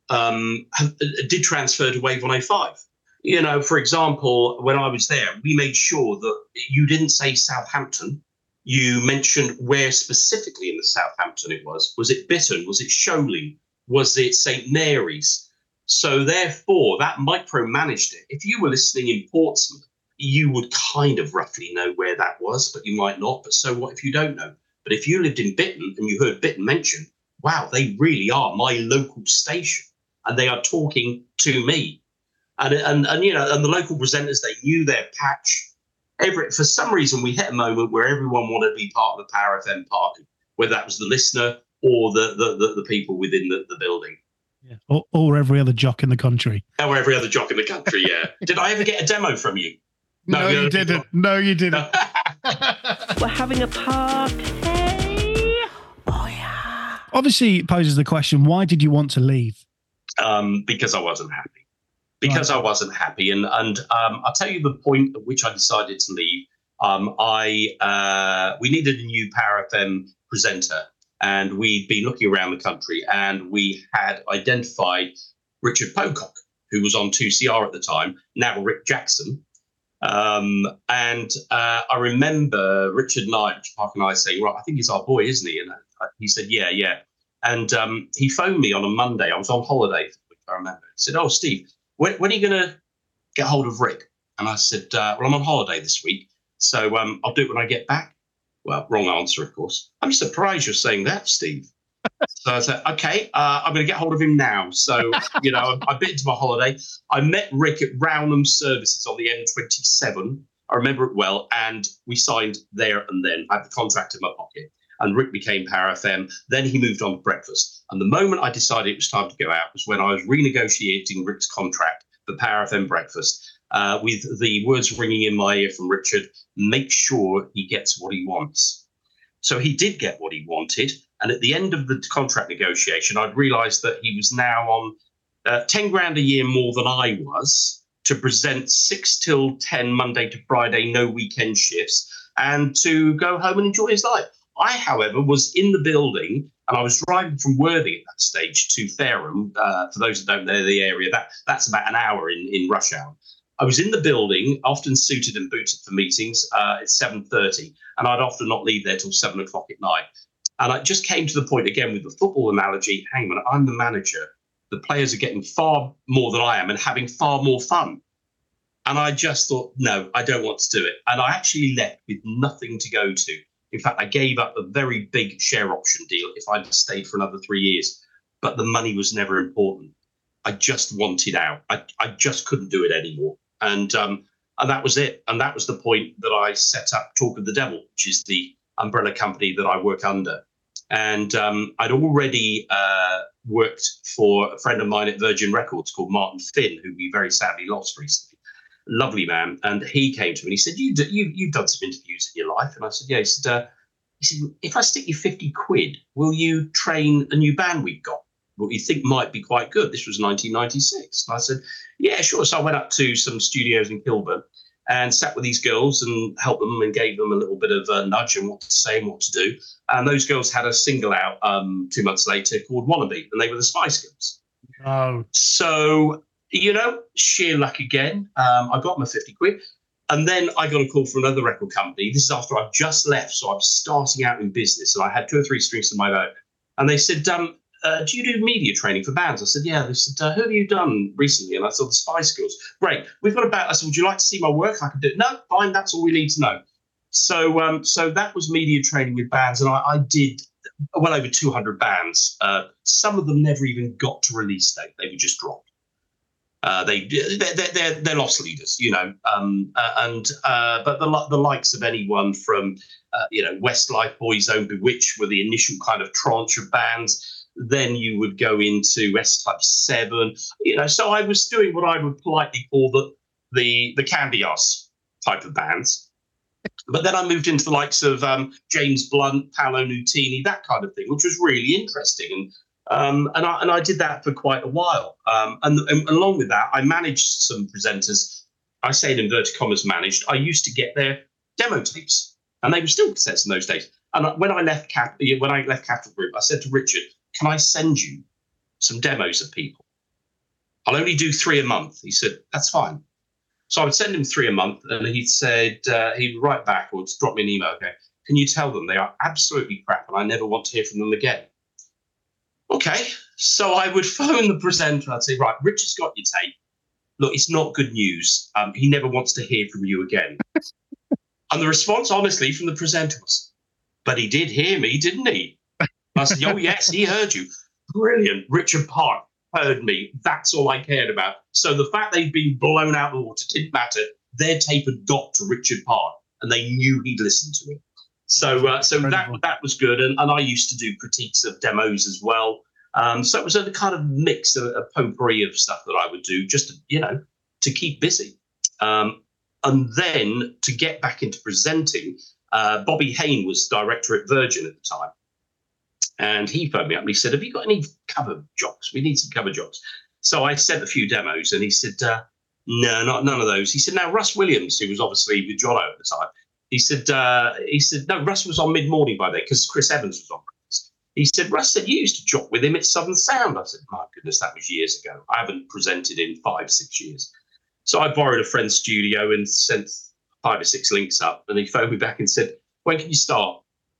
did transfer to Wave 105. For example, when I was there, we made sure that you didn't say Southampton. You mentioned where specifically in the Southampton it was. Was it Bitton? Was it Sholing? Was it St. Mary's? So therefore, that micromanaged it. If you were listening in Portsmouth, you would kind of roughly know where that was, but you might not. But so what if you don't know? But if you lived in Bitton and you heard Bitton mentioned, wow, they really are my local station, and they are talking to me. And the local presenters, they knew their patch. For some reason, we hit a moment where everyone wanted to be part of the Power FM party, whether that was the listener or the people within the building. Yeah. Or every other jock in the country. Or every other jock in the country, yeah. Did I ever get a demo from you? No, you didn't. No, you didn't. We're having a party. Oh, yeah. Obviously, it poses the question, why did you want to leave? Because I wasn't happy. I wasn't happy. And I'll tell you the point at which I decided to leave. We needed a new Power FM presenter, and we'd been looking around the country, and we had identified Richard Pocock, who was on 2CR at the time, now Rick Jackson. And I remember Richard and I saying, right, I think he's our boy, isn't he? And he said, yeah. And he phoned me on a Monday. I was on holiday, which I remember. He said, oh, Steve, when are you going to get hold of Rick? And I said, well, I'm on holiday this week, so I'll do it when I get back. Well, wrong answer, of course. I'm surprised you're saying that, Steve. So I said, okay, I'm going to get hold of him now. So, I bit into my holiday. I met Rick at Rownham Services on the M27. I remember it well. And we signed there and then. I had the contract in my pocket. and Rick became Power FM. Then he moved on to breakfast. And the moment I decided it was time to go out was when I was renegotiating Rick's contract for Power FM breakfast, with the words ringing in my ear from Richard, make sure he gets what he wants. So he did get what he wanted. And at the end of the contract negotiation, I'd realised that he was now on 10 grand a year more than I was, to present 6 till 10 Monday to Friday, no weekend shifts, and to go home and enjoy his life. I, however, was in the building, and I was driving from Worthing at that stage to Fareham. For those that don't know the area, that's about an hour in rush hour. I was in the building, often suited and booted for meetings at 7:30, and I'd often not leave there till 7 o'clock at night. And I just came to the point again with the football analogy, hang on, I'm the manager. The players are getting far more than I am and having far more fun. And I just thought, no, I don't want to do it. And I actually left with nothing to go to. In fact, I gave up a very big share option deal if I'd stayed for another 3 years. But the money was never important. I just wanted out. I just couldn't do it anymore. And that was it. And that was the point that I set up Talk of the Devil, which is the umbrella company that I work under. And I'd already worked for a friend of mine at Virgin Records called Martin Finn, who we very sadly lost recently. Lovely man. And he came to me and he said, you've done some interviews in your life. And I said, yeah. He said, if I stick you 50 quid, will you train a new band we've got? What you think might be quite good. This was 1996. And I said, yeah, sure. So I went up to some studios in Kilburn and sat with these girls and helped them and gave them a little bit of a nudge on what to say and what to do. And those girls had a single out 2 months later called Wannabe, and they were the Spice Girls. Oh. So, sheer luck again. I got my 50 quid. And then I got a call from another record company. This is after I've just left, so I'm starting out in business, and I had 2 or 3 strings to my bow. And they said, do you do media training for bands? I said, yeah. They said, who have you done recently? And I said, the Spice Girls. Great. We've got about, I said, would you like to see my work? I can do it. No, fine. That's all we need to know. So so that was media training with bands. And I did well over 200 bands. Some of them never even got to release date. They were just dropped. They're lost leaders, but the likes of anyone from, Westlife, Boyzone, Bewitched were the initial kind of tranche of bands. Then you would go into S Club 7, so I was doing what I would politely call the candy ass type of bands. But then I moved into the likes of James Blunt, Paolo Nutini, that kind of thing, which was really interesting. And I did that for quite a while. And along with that, I managed some presenters. I say in inverted commas managed. I used to get their demo tapes, and they were still cassettes in those days. And when I left Capital Group, I said to Richard, can I send you some demos of people? I'll only do 3 a month. He said, that's fine. So I would send him 3 a month, and he said, he'd write back or just drop me an email. Okay, can you tell them they are absolutely crap and I never want to hear from them again? Okay, so I would phone the presenter. I'd say, right, Richard's got your tape. Look, it's not good news. He never wants to hear from you again. And the response, honestly, from the presenter was, but he did hear me, didn't he? I said, oh, yes, he heard you. Brilliant. Richard Park heard me. That's all I cared about. So the fact they'd been blown out of the water didn't matter. Their tape had got to Richard Park, and they knew he'd listened to it. So that was good. And I used to do critiques of demos as well. So it was a kind of mix, a potpourri of stuff that I would do just to keep busy. And then to get back into presenting, Bobby Hayne was director at Virgin at the time. And he phoned me up and he said, have you got any cover jocks? We need some cover jocks. So I sent a few demos and he said, no, none of those. He said, now Russ Williams, who was obviously with Jono at the time, he said, no, Russ was on Mid-Morning by then because Chris Evans was on. He said, Russ said you used to jock with him at Southern Sound. I said, my goodness, that was years ago. I haven't presented in 5-6 years. So I borrowed a friend's studio and sent 5 or 6 links up. And he phoned me back and said, when can you start?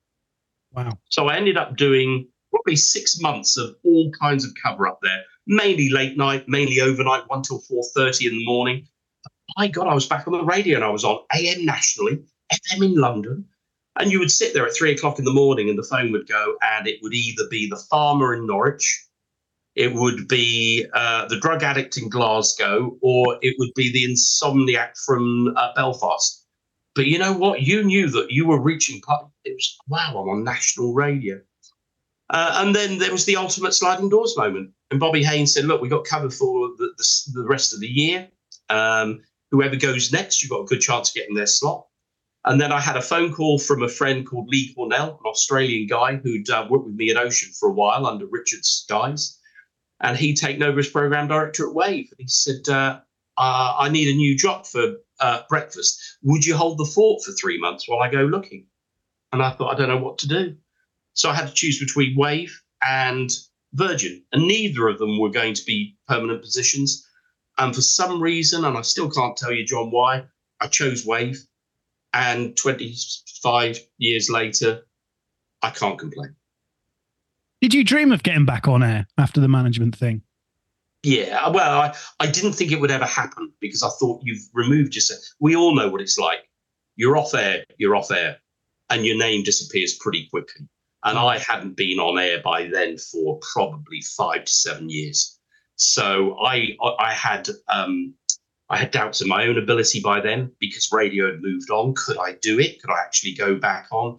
Wow. So I ended up doing probably 6 months of all kinds of cover up there, mainly late night, mainly overnight, 1 till 4:30 in the morning. My God, I was back on the radio and I was on AM nationally, FM in London. And you would sit there at 3 o'clock in the morning and the phone would go and it would either be the farmer in Norwich, it would be the drug addict in Glasgow, or it would be the insomniac from Belfast. But you know what? You knew that you were reaching. It was, wow, I'm on national radio. And then there was the ultimate sliding doors moment. And Bobby Haynes said, look, we got covered for the rest of the year. Whoever goes next, you've got a good chance of getting their slot. And then I had a phone call from a friend called Lee Cornell, an Australian guy who'd worked with me at Ocean for a while under Richard's guise. And he'd taken over as program director at Wave. And he said, I need a new job for breakfast. Would you hold the fort for 3 months while I go looking? And I thought, I don't know what to do. So I had to choose between Wave and Virgin, and neither of them were going to be permanent positions. And for some reason, and I still can't tell you, John, why, I chose Wave. And 25 years later, I can't complain. Did you dream of getting back on air after the management thing? Yeah, well, I didn't think it would ever happen because I thought you've removed yourself. We all know what it's like. You're off air, and your name disappears pretty quickly. And I hadn't been on air by then for probably 5 to 7 years. So I had doubts in my own ability by then because radio had moved on. Could I do it? Could I actually go back on?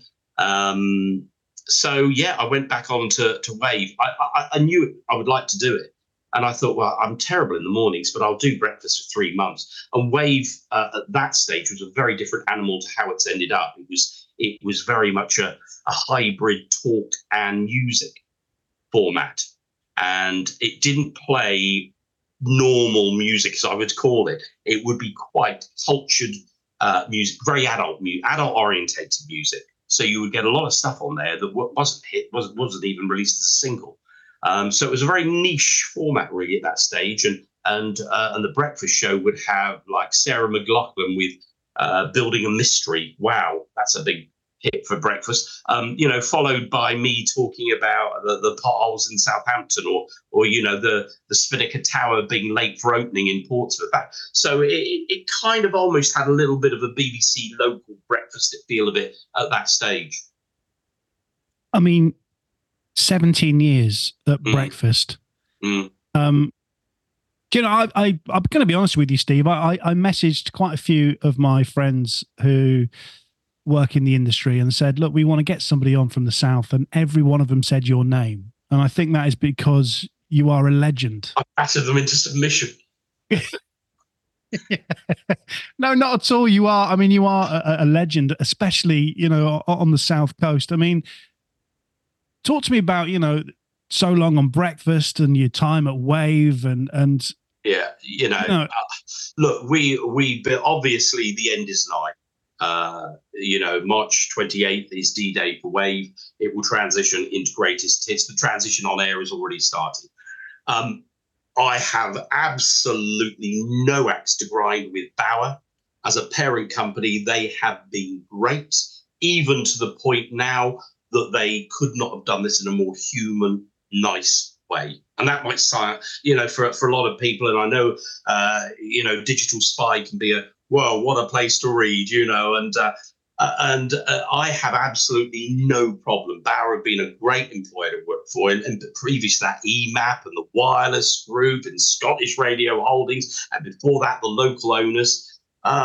So, yeah, I went back on to Wave. I knew I would like to do it. And I thought, well, I'm terrible in the mornings, but I'll do breakfast for 3 months. And Wave at that stage was a very different animal to how it's ended up. It was very much a hybrid talk and music format. And it didn't play normal music, as I would call it. It would be quite cultured music, very adult-orientated music. So you would get a lot of stuff on there that wasn't even released as a single. So it was a very niche format, really, at that stage. And the breakfast show would have like Sarah McLachlan with Building a Mystery. Wow, that's a big hit for breakfast. Followed by me talking about the potholes in Southampton, or the Spinnaker Tower being late for opening in Portsmouth. So it kind of almost had a little bit of a BBC local breakfast feel of it at that stage. I mean, 17 years at breakfast. I'm going to be honest with you, Steve. I messaged quite a few of my friends who work in the industry and said, look, we want to get somebody on from the South. And every one of them said your name. And I think that is because you are a legend. I battered them into submission. No, not at all. You are a legend, especially, on the South Coast. I mean, talk to me about, so long on breakfast and your time at Wave and yeah, look, we obviously the end is nigh. March 28th is D-Day for Wave. It will transition into Greatest Hits. The transition on air has already started. I have absolutely no axe to grind with Bauer. As a parent company, they have been great, even to the point now that they could not have done this in a more human, nice way. And that might sound, for a lot of people, and I know, Digital Spy can be what a place to read, and I have absolutely no problem. Bauer have been a great employer to work for, and previous to that, EMAP and the Wireless Group and Scottish Radio Holdings, and before that, the local owners.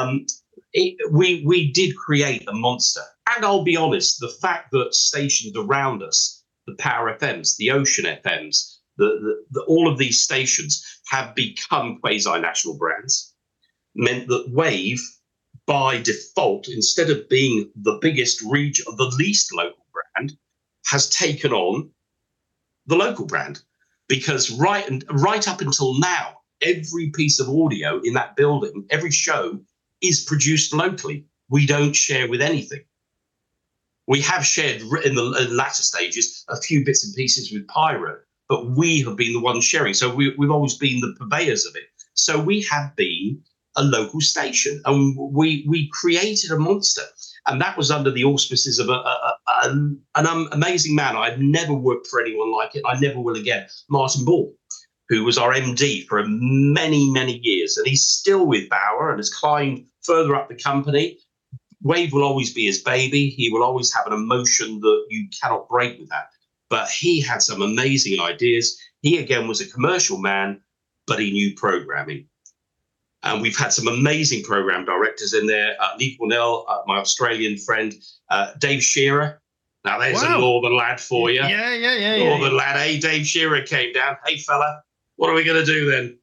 We did create a monster. And I'll be honest, the fact that stations around us, the Power FMs, the Ocean FMs, all of these stations have become quasi-national brands, meant that Wave, by default, instead of being the biggest region, the least local brand, has taken on the local brand. Because right up until now, every piece of audio in that building, every show is produced locally. We don't share with anything. We have shared in the latter stages a few bits and pieces with Pyro, but we have been the ones sharing. So we've always been the purveyors of it. So we have been a local station, and we created a monster. And that was under the auspices of an amazing man. I've never worked for anyone like it. I never will again. Martin Ball, who was our MD for many, many years. And he's still with Bauer and has climbed further up the company. Wave will always be his baby. He will always have an emotion that you cannot break with that. But he had some amazing ideas. He, again, was a commercial man, but he knew programming. And we've had some amazing program directors in there. Lee Cornell, my Australian friend, Dave Shearer. Now, there's a Northern lad for you. Yeah. Northern lad. Hey, Dave Shearer came down. Hey, fella, what are we going to do then?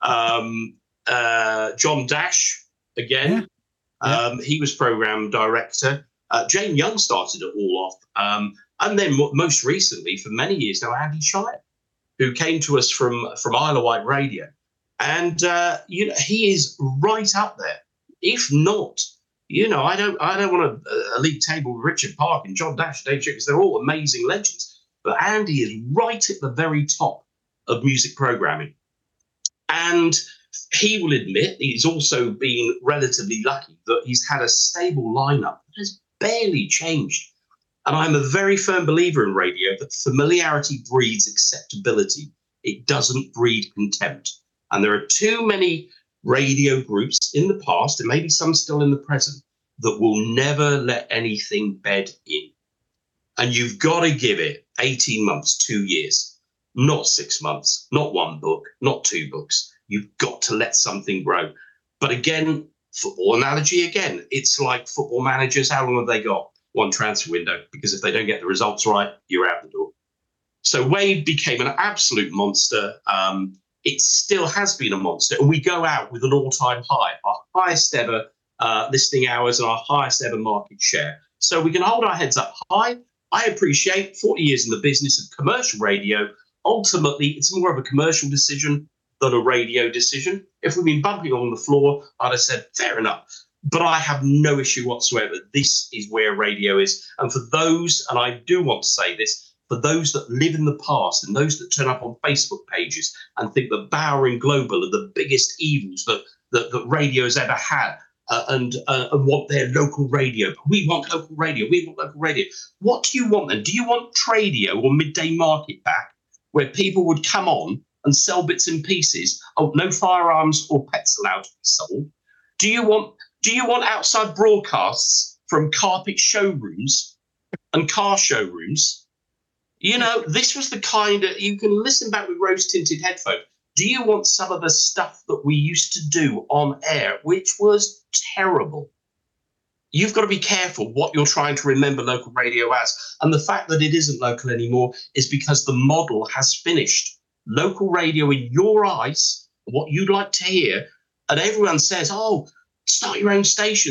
John Dash, again. Yeah. He was program director. Jane Young started it all off. And then most recently, for many years now, Andy Shire, who came to us from Isle of Wight Radio. And, he is right up there. If not, I don't want a league table with Richard Park and John Dash, Dave Shearer, because they're all amazing legends. But Andy is right at the very top of music programming. And he will admit he's also been relatively lucky that he's had a stable lineup that has barely changed. And I'm a very firm believer in radio that familiarity breeds acceptability. It doesn't breed contempt. And there are too many radio groups in the past, and maybe some still in the present, that will never let anything bed in. And you've got to give it 18 months, 2 years, not 6 months, not one book, not 2 books. You've got to let something grow. But again, football analogy again, it's like football managers. How long have they got? One transfer window, because if they don't get the results right, you're out the door. So Wave became an absolute monster. It still has been a monster. And we go out with an all-time high, our highest ever listening hours and our highest ever market share. So we can hold our heads up high. I appreciate 40 years in the business of commercial radio. Ultimately, it's more of a commercial decision than a radio decision. If we've been bumping on the floor, I'd have said, fair enough. But I have no issue whatsoever. This is where radio is. And for those, and I do want to say this, for those that live in the past and those that turn up on Facebook pages and think that Bauer and Global are the biggest evils that radio has ever had, and want their local radio. We want local radio. We want local radio. What do you want then? Do you want Tradio or Midday Market back, where people would come on and sell bits and pieces? Oh, no firearms or pets allowed to be sold. Do you want outside broadcasts from carpet showrooms and car showrooms? This was the kind of, you can listen back with rose-tinted headphones. Do you want some of the stuff that we used to do on air, which was terrible? You've got to be careful what you're trying to remember local radio as. And the fact that it isn't local anymore is because the model has finished. Local radio in your eyes, what you'd like to hear, and everyone says, oh, start your own station.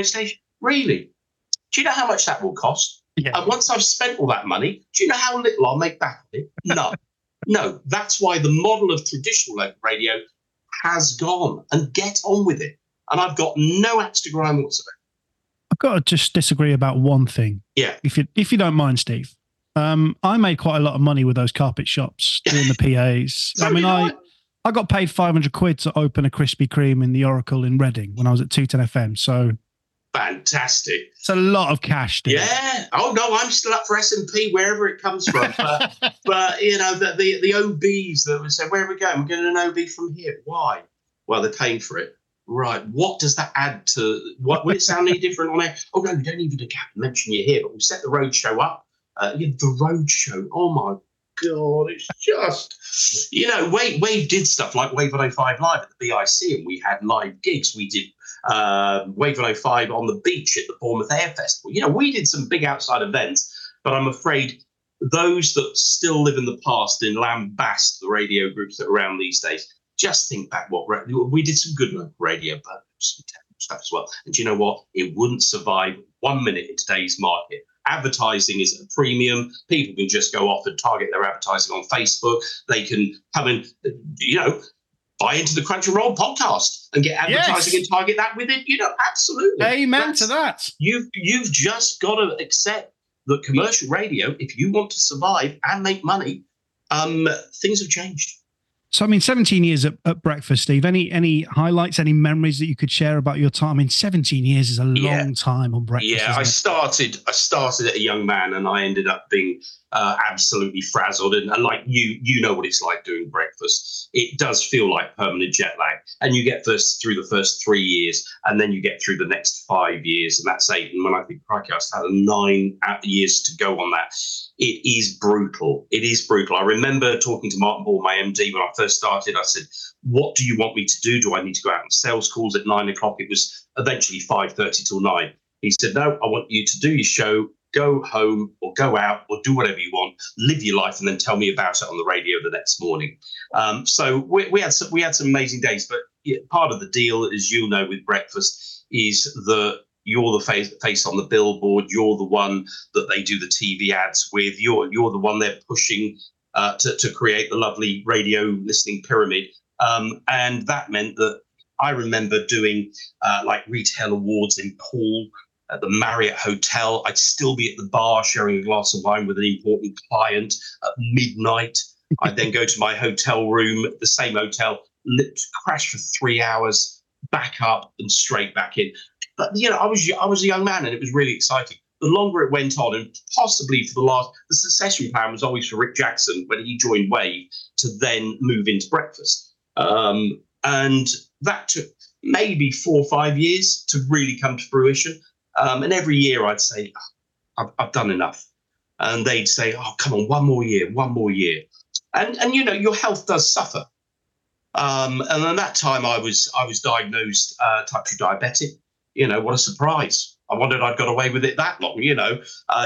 Really? Do you know how much that will cost? Yeah. And once I've spent all that money, do you know how little I'll make back on it? No. No, that's why the model of traditional local radio has gone, and get on with it. And I've got no axe to grind whatsoever. I've got to just disagree about one thing. Yeah. If you don't mind, Steve. I made quite a lot of money with those carpet shops doing the PAs. I got paid 500 quid to open a Krispy Kreme in the Oracle in Reading when I was at 210 FM. So fantastic. It's a lot of cash, dude. Yeah. Oh no, I'm still up for S&P wherever it comes from. But the OBs that would say, where are we going? We're getting an OB from here. Why? Well, they're paying for it. Right. What does that add to? What will it sound any different on air? Oh no, we don't even mention you here, but we'll set the road show up. The road show. Oh my God, it's just, Wave did stuff like Wave 105 Live at the BIC, and we had live gigs. We did Wave 105 on the beach at the Bournemouth Air Festival. We did some big outside events, but I'm afraid those that still live in the past and lambast the radio groups that are around these days, just think back we did some good radio, but some terrible stuff as well. And do you know what? It wouldn't survive 1 minute in today's market. Advertising is at a premium. People can just go off and target their advertising on Facebook. They can come and, buy into the Crunchyroll podcast and get advertising and target that with it. Absolutely. Amen to that. You've just got to accept that commercial radio, if you want to survive and make money, things have changed. So, 17 years at Breakfast, Steve, any highlights, any memories that you could share about your time? 17 years is a long time on Breakfast. Yeah, I started at a young man, and I ended up being absolutely frazzled. And like you know what it's like doing breakfast. It does feel like permanent jet lag. And you get through the first 3 years, and then you get through the next 5 years, and that's 8. And when I think, crikey, I still had 9 years to go on that. It is brutal. It is brutal. I remember talking to Martin Ball, my MD, when I first started. I said, what do you want me to do? Do I need to go out on sales calls at 9 o'clock? It was eventually 5:30 till 9. He said, no, I want you to do your show, go home or go out or do whatever you want, live your life, and then tell me about it on the radio the next morning. So we had some amazing days. But part of the deal, as you'll know, with breakfast is that you're the face on the billboard. You're the one that they do the TV ads with. You're the one they're pushing to create the lovely radio listening pyramid. And that meant that I remember doing like retail awards in Poole at the Marriott Hotel. I'd still be at the bar sharing a glass of wine with an important client at midnight. I'd then go to my hotel room, the same hotel, crash for 3 hours, back up and straight back in. But, you know, I was a young man, and it was really exciting. The longer it went on, and possibly for the succession plan was always for Rick Jackson when he joined Wave to then move into breakfast. And that took maybe 4 or 5 years to really come to fruition. And every year I'd say, I've done enough. And they'd say, oh, come on, one more year. And you know, your health does suffer. And at that time I was diagnosed type 2 diabetic. You know, what a surprise. I wondered I'd got away with it that long, you know.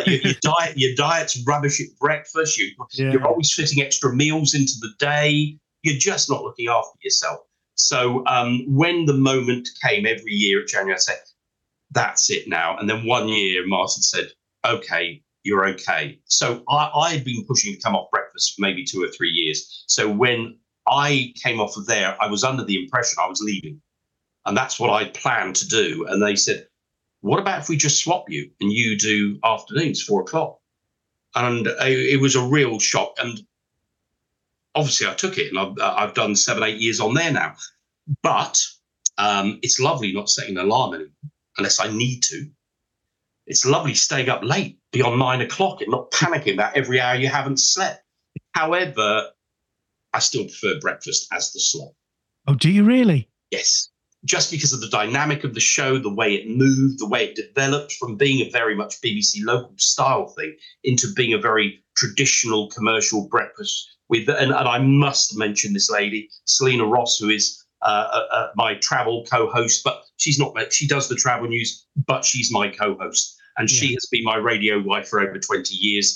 Your diet's rubbish at breakfast. You're always fitting extra meals into the day. You're just not looking after yourself. So when the moment came every year at January, I'd say, that's it now. And then 1 year, Martin said, okay, you're okay. So I had been pushing to come off breakfast for maybe 2 or 3 years. So when I came off of there, I was under the impression I was leaving. And that's what I planned to do. And they said, what about if we just swap you and you do afternoons, 4 o'clock? And it was a real shock. And obviously I took it, and I've done 7-8 years on there now. But it's lovely not setting an alarm anymore unless I need to. It's lovely staying up late beyond 9 o'clock and not panicking about every hour you haven't slept. However, I still prefer breakfast as the slot. Oh, do you really? Yes. Just because of the dynamic of the show, the way it moved, the way it developed from being a very much BBC local style thing into being a very traditional commercial breakfast with, and I must mention this lady, Selena Ross, who is my travel co-host, but she's not, she does the travel news, but she's my co-host. And she has been my radio wife for over 20 years.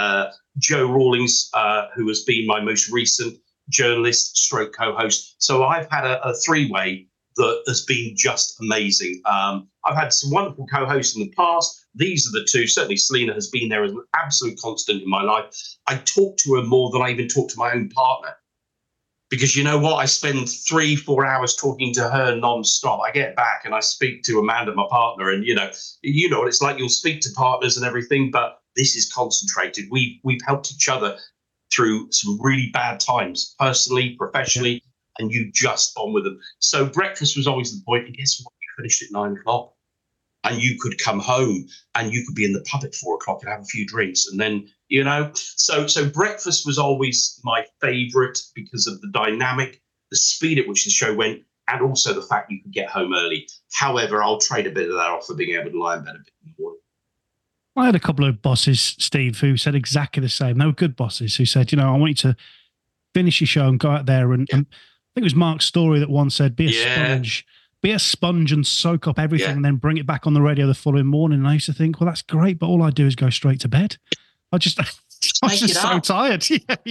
Joe Rawlings, who has been my most recent journalist stroke co-host. So I've had a three-way that has been just amazing. I've had some wonderful co-hosts in the past. These are the two. Certainly Selena has been there as an absolute constant in my life. I talk to her more than I even talk to my own partner. Because you know what? I spend 3-4 hours talking to her non-stop. I get back and I speak to Amanda, my partner, and you know what it's like. You'll speak to partners and everything, but this is concentrated. We've helped each other through some really bad times, personally, professionally, and you just bond with them. So breakfast was always the point. And guess what? You finished at 9 o'clock, and you could come home and you could be in the pub at 4 o'clock and have a few drinks, and then. You know, so breakfast was always my favourite because of the dynamic, the speed at which the show went, and also the fact you could get home early. However, I'll trade a bit of that off for being able to lie in bed a bit in the morning. I had a couple of bosses, Steve, who said exactly the same. They were good bosses who said, you know, I want you to finish your show and go out there. And I think it was Mark Story that once said, be a sponge and soak up everything and then bring it back on the radio the following morning. And I used to think, well, that's great, but all I do is go straight to bed. I was just so tired.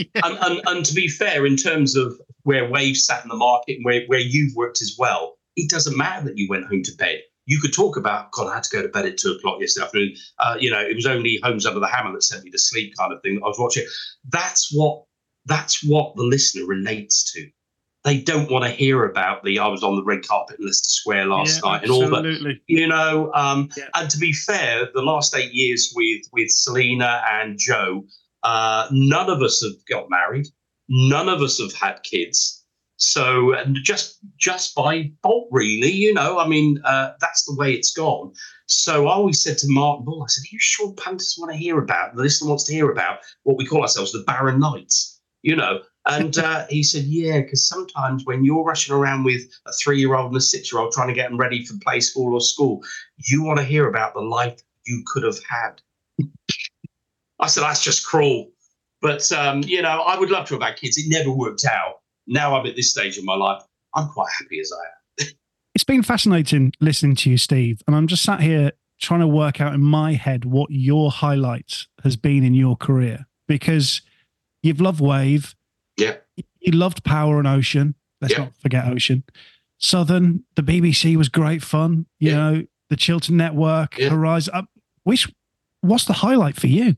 And to be fair, in terms of where Wave sat in the market and where you've worked as well, it doesn't matter that you went home to bed. You could talk about, God, I had to go to bed at 2 o'clock yesterday afternoon. It was only Homes Under the Hammer that sent me to sleep kind of thing that I was watching. That's what the listener relates to. They don't want to hear about I was on the red carpet in Leicester Square last night and all that, you know. And to be fair, the last 8 years with Selena and Joe, none of us have got married. None of us have had kids. So just by fault, really, you know, I mean, that's the way it's gone. So I always said to Mark Bull, I said, are you sure punters want to hear about, the listener wants to hear about what we call ourselves, the Barren Knights, you know? And he said, yeah, because sometimes when you're rushing around with a 3-year-old and a 6-year-old trying to get them ready for play school or school, you want to hear about the life you could have had. I said, that's just cruel. But, you know, I would love to have had kids. It never worked out. Now I'm at this stage of my life. I'm quite happy as I am. It's been fascinating listening to you, Steve. And I'm just sat here trying to work out in my head what your highlight has been in your career. Because you've loved Wave. Yeah. You loved Power and Ocean. Let's not forget Ocean. Southern, the BBC was great fun. You know, the Chiltern Network, Horizon. What's the highlight for you?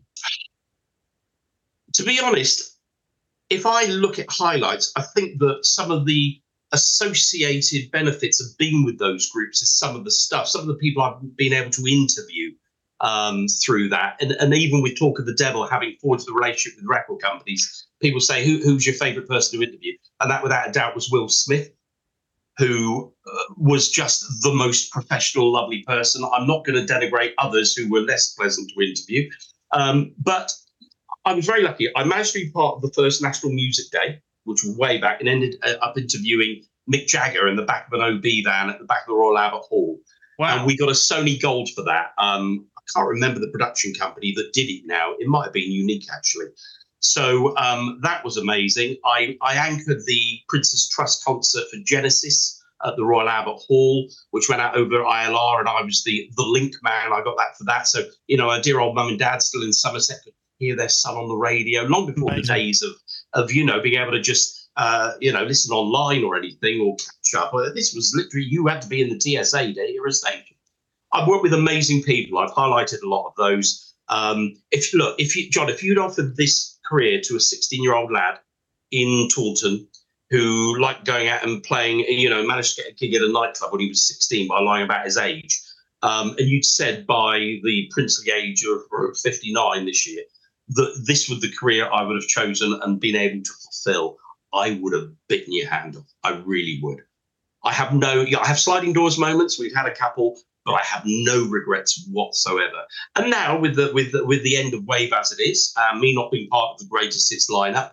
To be honest, if I look at highlights, I think that some of the associated benefits of being with those groups is some of the stuff, some of the people I've been able to interview through that. And even with Talk of the Devil, having forged the relationship with record companies, people say, who's your favourite person to interview? And that, without a doubt, was Will Smith, who was just the most professional, lovely person. I'm not going to denigrate others who were less pleasant to interview. But I was very lucky. I managed to be part of the first National Music Day, which was way back, and ended up interviewing Mick Jagger in the back of an OB van at the back of the Royal Albert Hall. Wow. And we got a Sony Gold for that. I can't remember the production company that did it now. It might have been Unique, actually. So that was amazing. I anchored the Prince's Trust concert for Genesis at the Royal Albert Hall, which went out over ILR, and I was the link man. I got that for that. So, you know, a dear old mum and dad still in Somerset could hear their son on the radio, long before the days of you know, being able to just, you know, listen online or anything or catch up. This was literally, you had to be in the TSA to hear a station. I've worked with amazing people. I've highlighted a lot of those. John, if you'd offered this career to a 16-year-old lad in Taunton who liked going out and playing, you know, managed to get a gig at a nightclub when he was 16 by lying about his age, and you'd said by the princely age of 59 this year that this was the career I would have chosen and been able to fulfill, I would have bitten your hand off. I really would. I have sliding doors moments. We've had a couple, but I have no regrets whatsoever. And now with the end of Wave as it is, me not being part of the greatest hits lineup,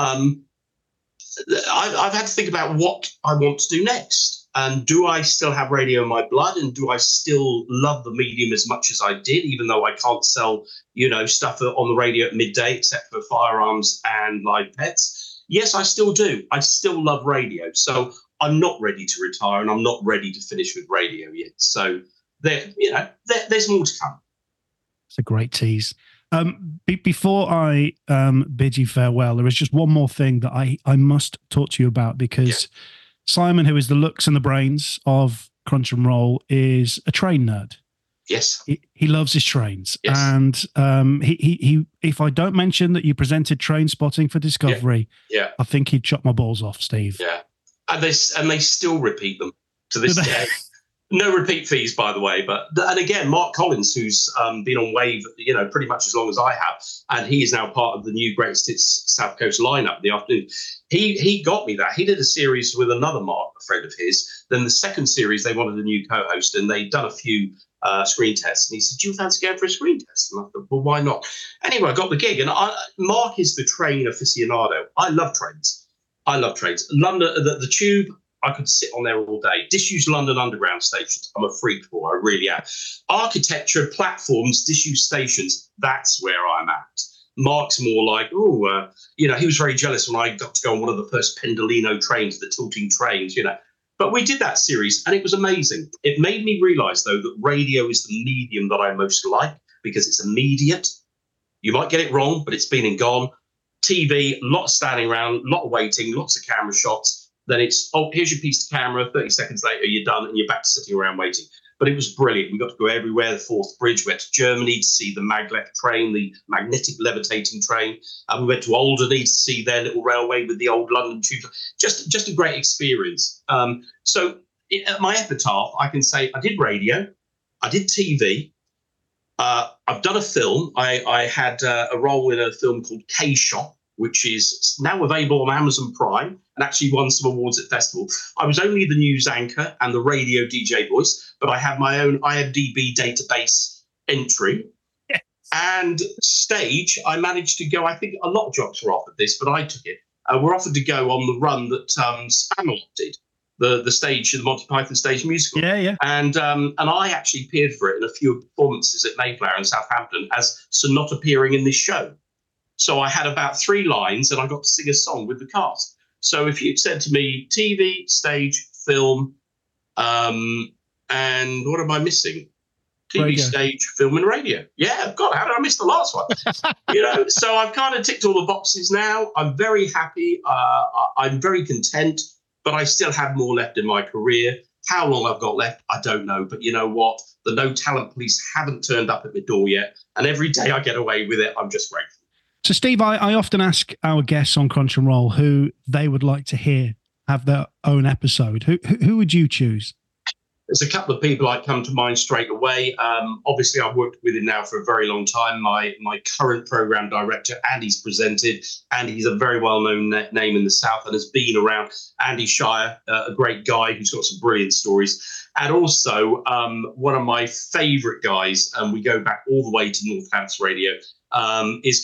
I've had to think about what I want to do next. And do I still have radio in my blood? And do I still love the medium as much as I did, even though I can't sell, you know, stuff on the radio at midday, except for firearms and live pets? Yes, I still do. I still love radio. So I'm not ready to retire, and I'm not ready to finish with radio yet. So there's more to come. It's a great tease. Before I bid you farewell, there is just one more thing that I must talk to you about, because Simon, who is the looks and the brains of Crunch and Roll, is a train nerd. Yes. He loves his trains. Yes. And he if I don't mention that you presented Train Spotting for Discovery, I think he'd chop my balls off, Steve. Yeah. And they still repeat them to this day. No repeat fees, by the way. And again, Mark Collins, who's been on Wave, you know, pretty much as long as I have, and he is now part of the new Greatest Hits South Coast lineup in the afternoon. He got me that. He did a series with another Mark, a friend of his. Then the second series, they wanted a new co-host, and they'd done a few screen tests. And he said, "Do you fancy going for a screen test?" And I thought, well, why not? Anyway, I got the gig. And Mark is the train aficionado. I love trains. London, the Tube, I could sit on there all day. Disused London Underground stations, I'm a freak for. I really am. Architecture, platforms, disused stations, that's where I'm at. Mark's more like, you know, he was very jealous when I got to go on one of the first Pendolino trains, the tilting trains, you know. But we did that series, and it was amazing. It made me realise, though, that radio is the medium that I most like, because it's immediate. You might get it wrong, but it's been and gone. TV, a lot of standing around, a lot of waiting, lots of camera shots. Then it's, here's your piece of camera, 30 seconds later, you're done, and you're back to sitting around waiting. But it was brilliant. We got to go everywhere, the Forth Bridge. We went to Germany to see the maglev train, the magnetic levitating train. And we went to Alderney to see their little railway with the old London Tube. Just a great experience. So at my epitaph, I can say I did radio, I did TV, I've done a film. I had a role in a film called K-Shop, which is now available on Amazon Prime and actually won some awards at festival. I was only the news anchor and the radio DJ voice, but I have my own IMDb database entry. Yes. And stage, I managed to go, I think a lot of jocks were offered this, but I took it. We're offered to go on the run that Spamalot did, the stage, the Monty Python stage musical. Yeah. And I actually appeared for it in a few performances at Mayflower in Southampton so not appearing in this show. So I had about 3 lines and I got to sing a song with the cast. So if you'd said to me, TV, stage, film, and what am I missing? TV, radio. Stage, film, and radio. Yeah, God, how did I miss the last one? So I've kind of ticked all the boxes now. I'm very happy. I'm very content, but I still have more left in my career. How long I've got left, I don't know. But you know what? The No Talent Police haven't turned up at my door yet. And every day I get away with it, I'm just grateful. So, Steve, I often ask our guests on Crunch and Roll who they would like to hear have their own episode. Who would you choose? There's a couple of people that come to mind straight away. Obviously, I've worked with him now for a very long time. My current program director, Andy's presented. Andy's a very well-known name in the South and has been around. Andy Shire, a great guy who's got some brilliant stories. And also, one of my favourite guys, and we go back all the way to Northants Radio, is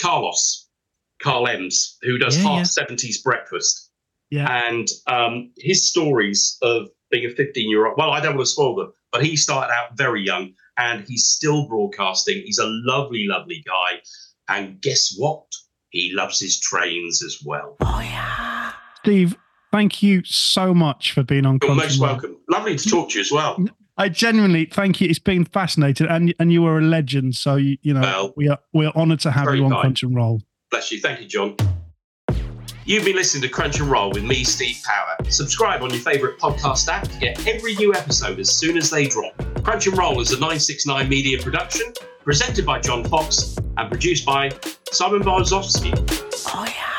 Carl Ems, who does Half 70s Breakfast. Yeah. And his stories of being a 15-year-old, well, I don't want to spoil them, but he started out very young and he's still broadcasting. He's a lovely, lovely guy. And guess what? He loves his trains as well. Oh, yeah. Steve, thank you so much for being on. You're most welcome. Lovely to talk to you as well. I genuinely thank you. It's been fascinating, and you are a legend. So we're honoured to have you on Crunch and Roll. Bless you. Thank you, John. You've been listening to Crunch and Roll with me, Steve Power. Subscribe on your favourite podcast app to get every new episode as soon as they drop. Crunch and Roll is a 969 Media production, presented by John Fox and produced by Simon Barzowski. Oh, yeah.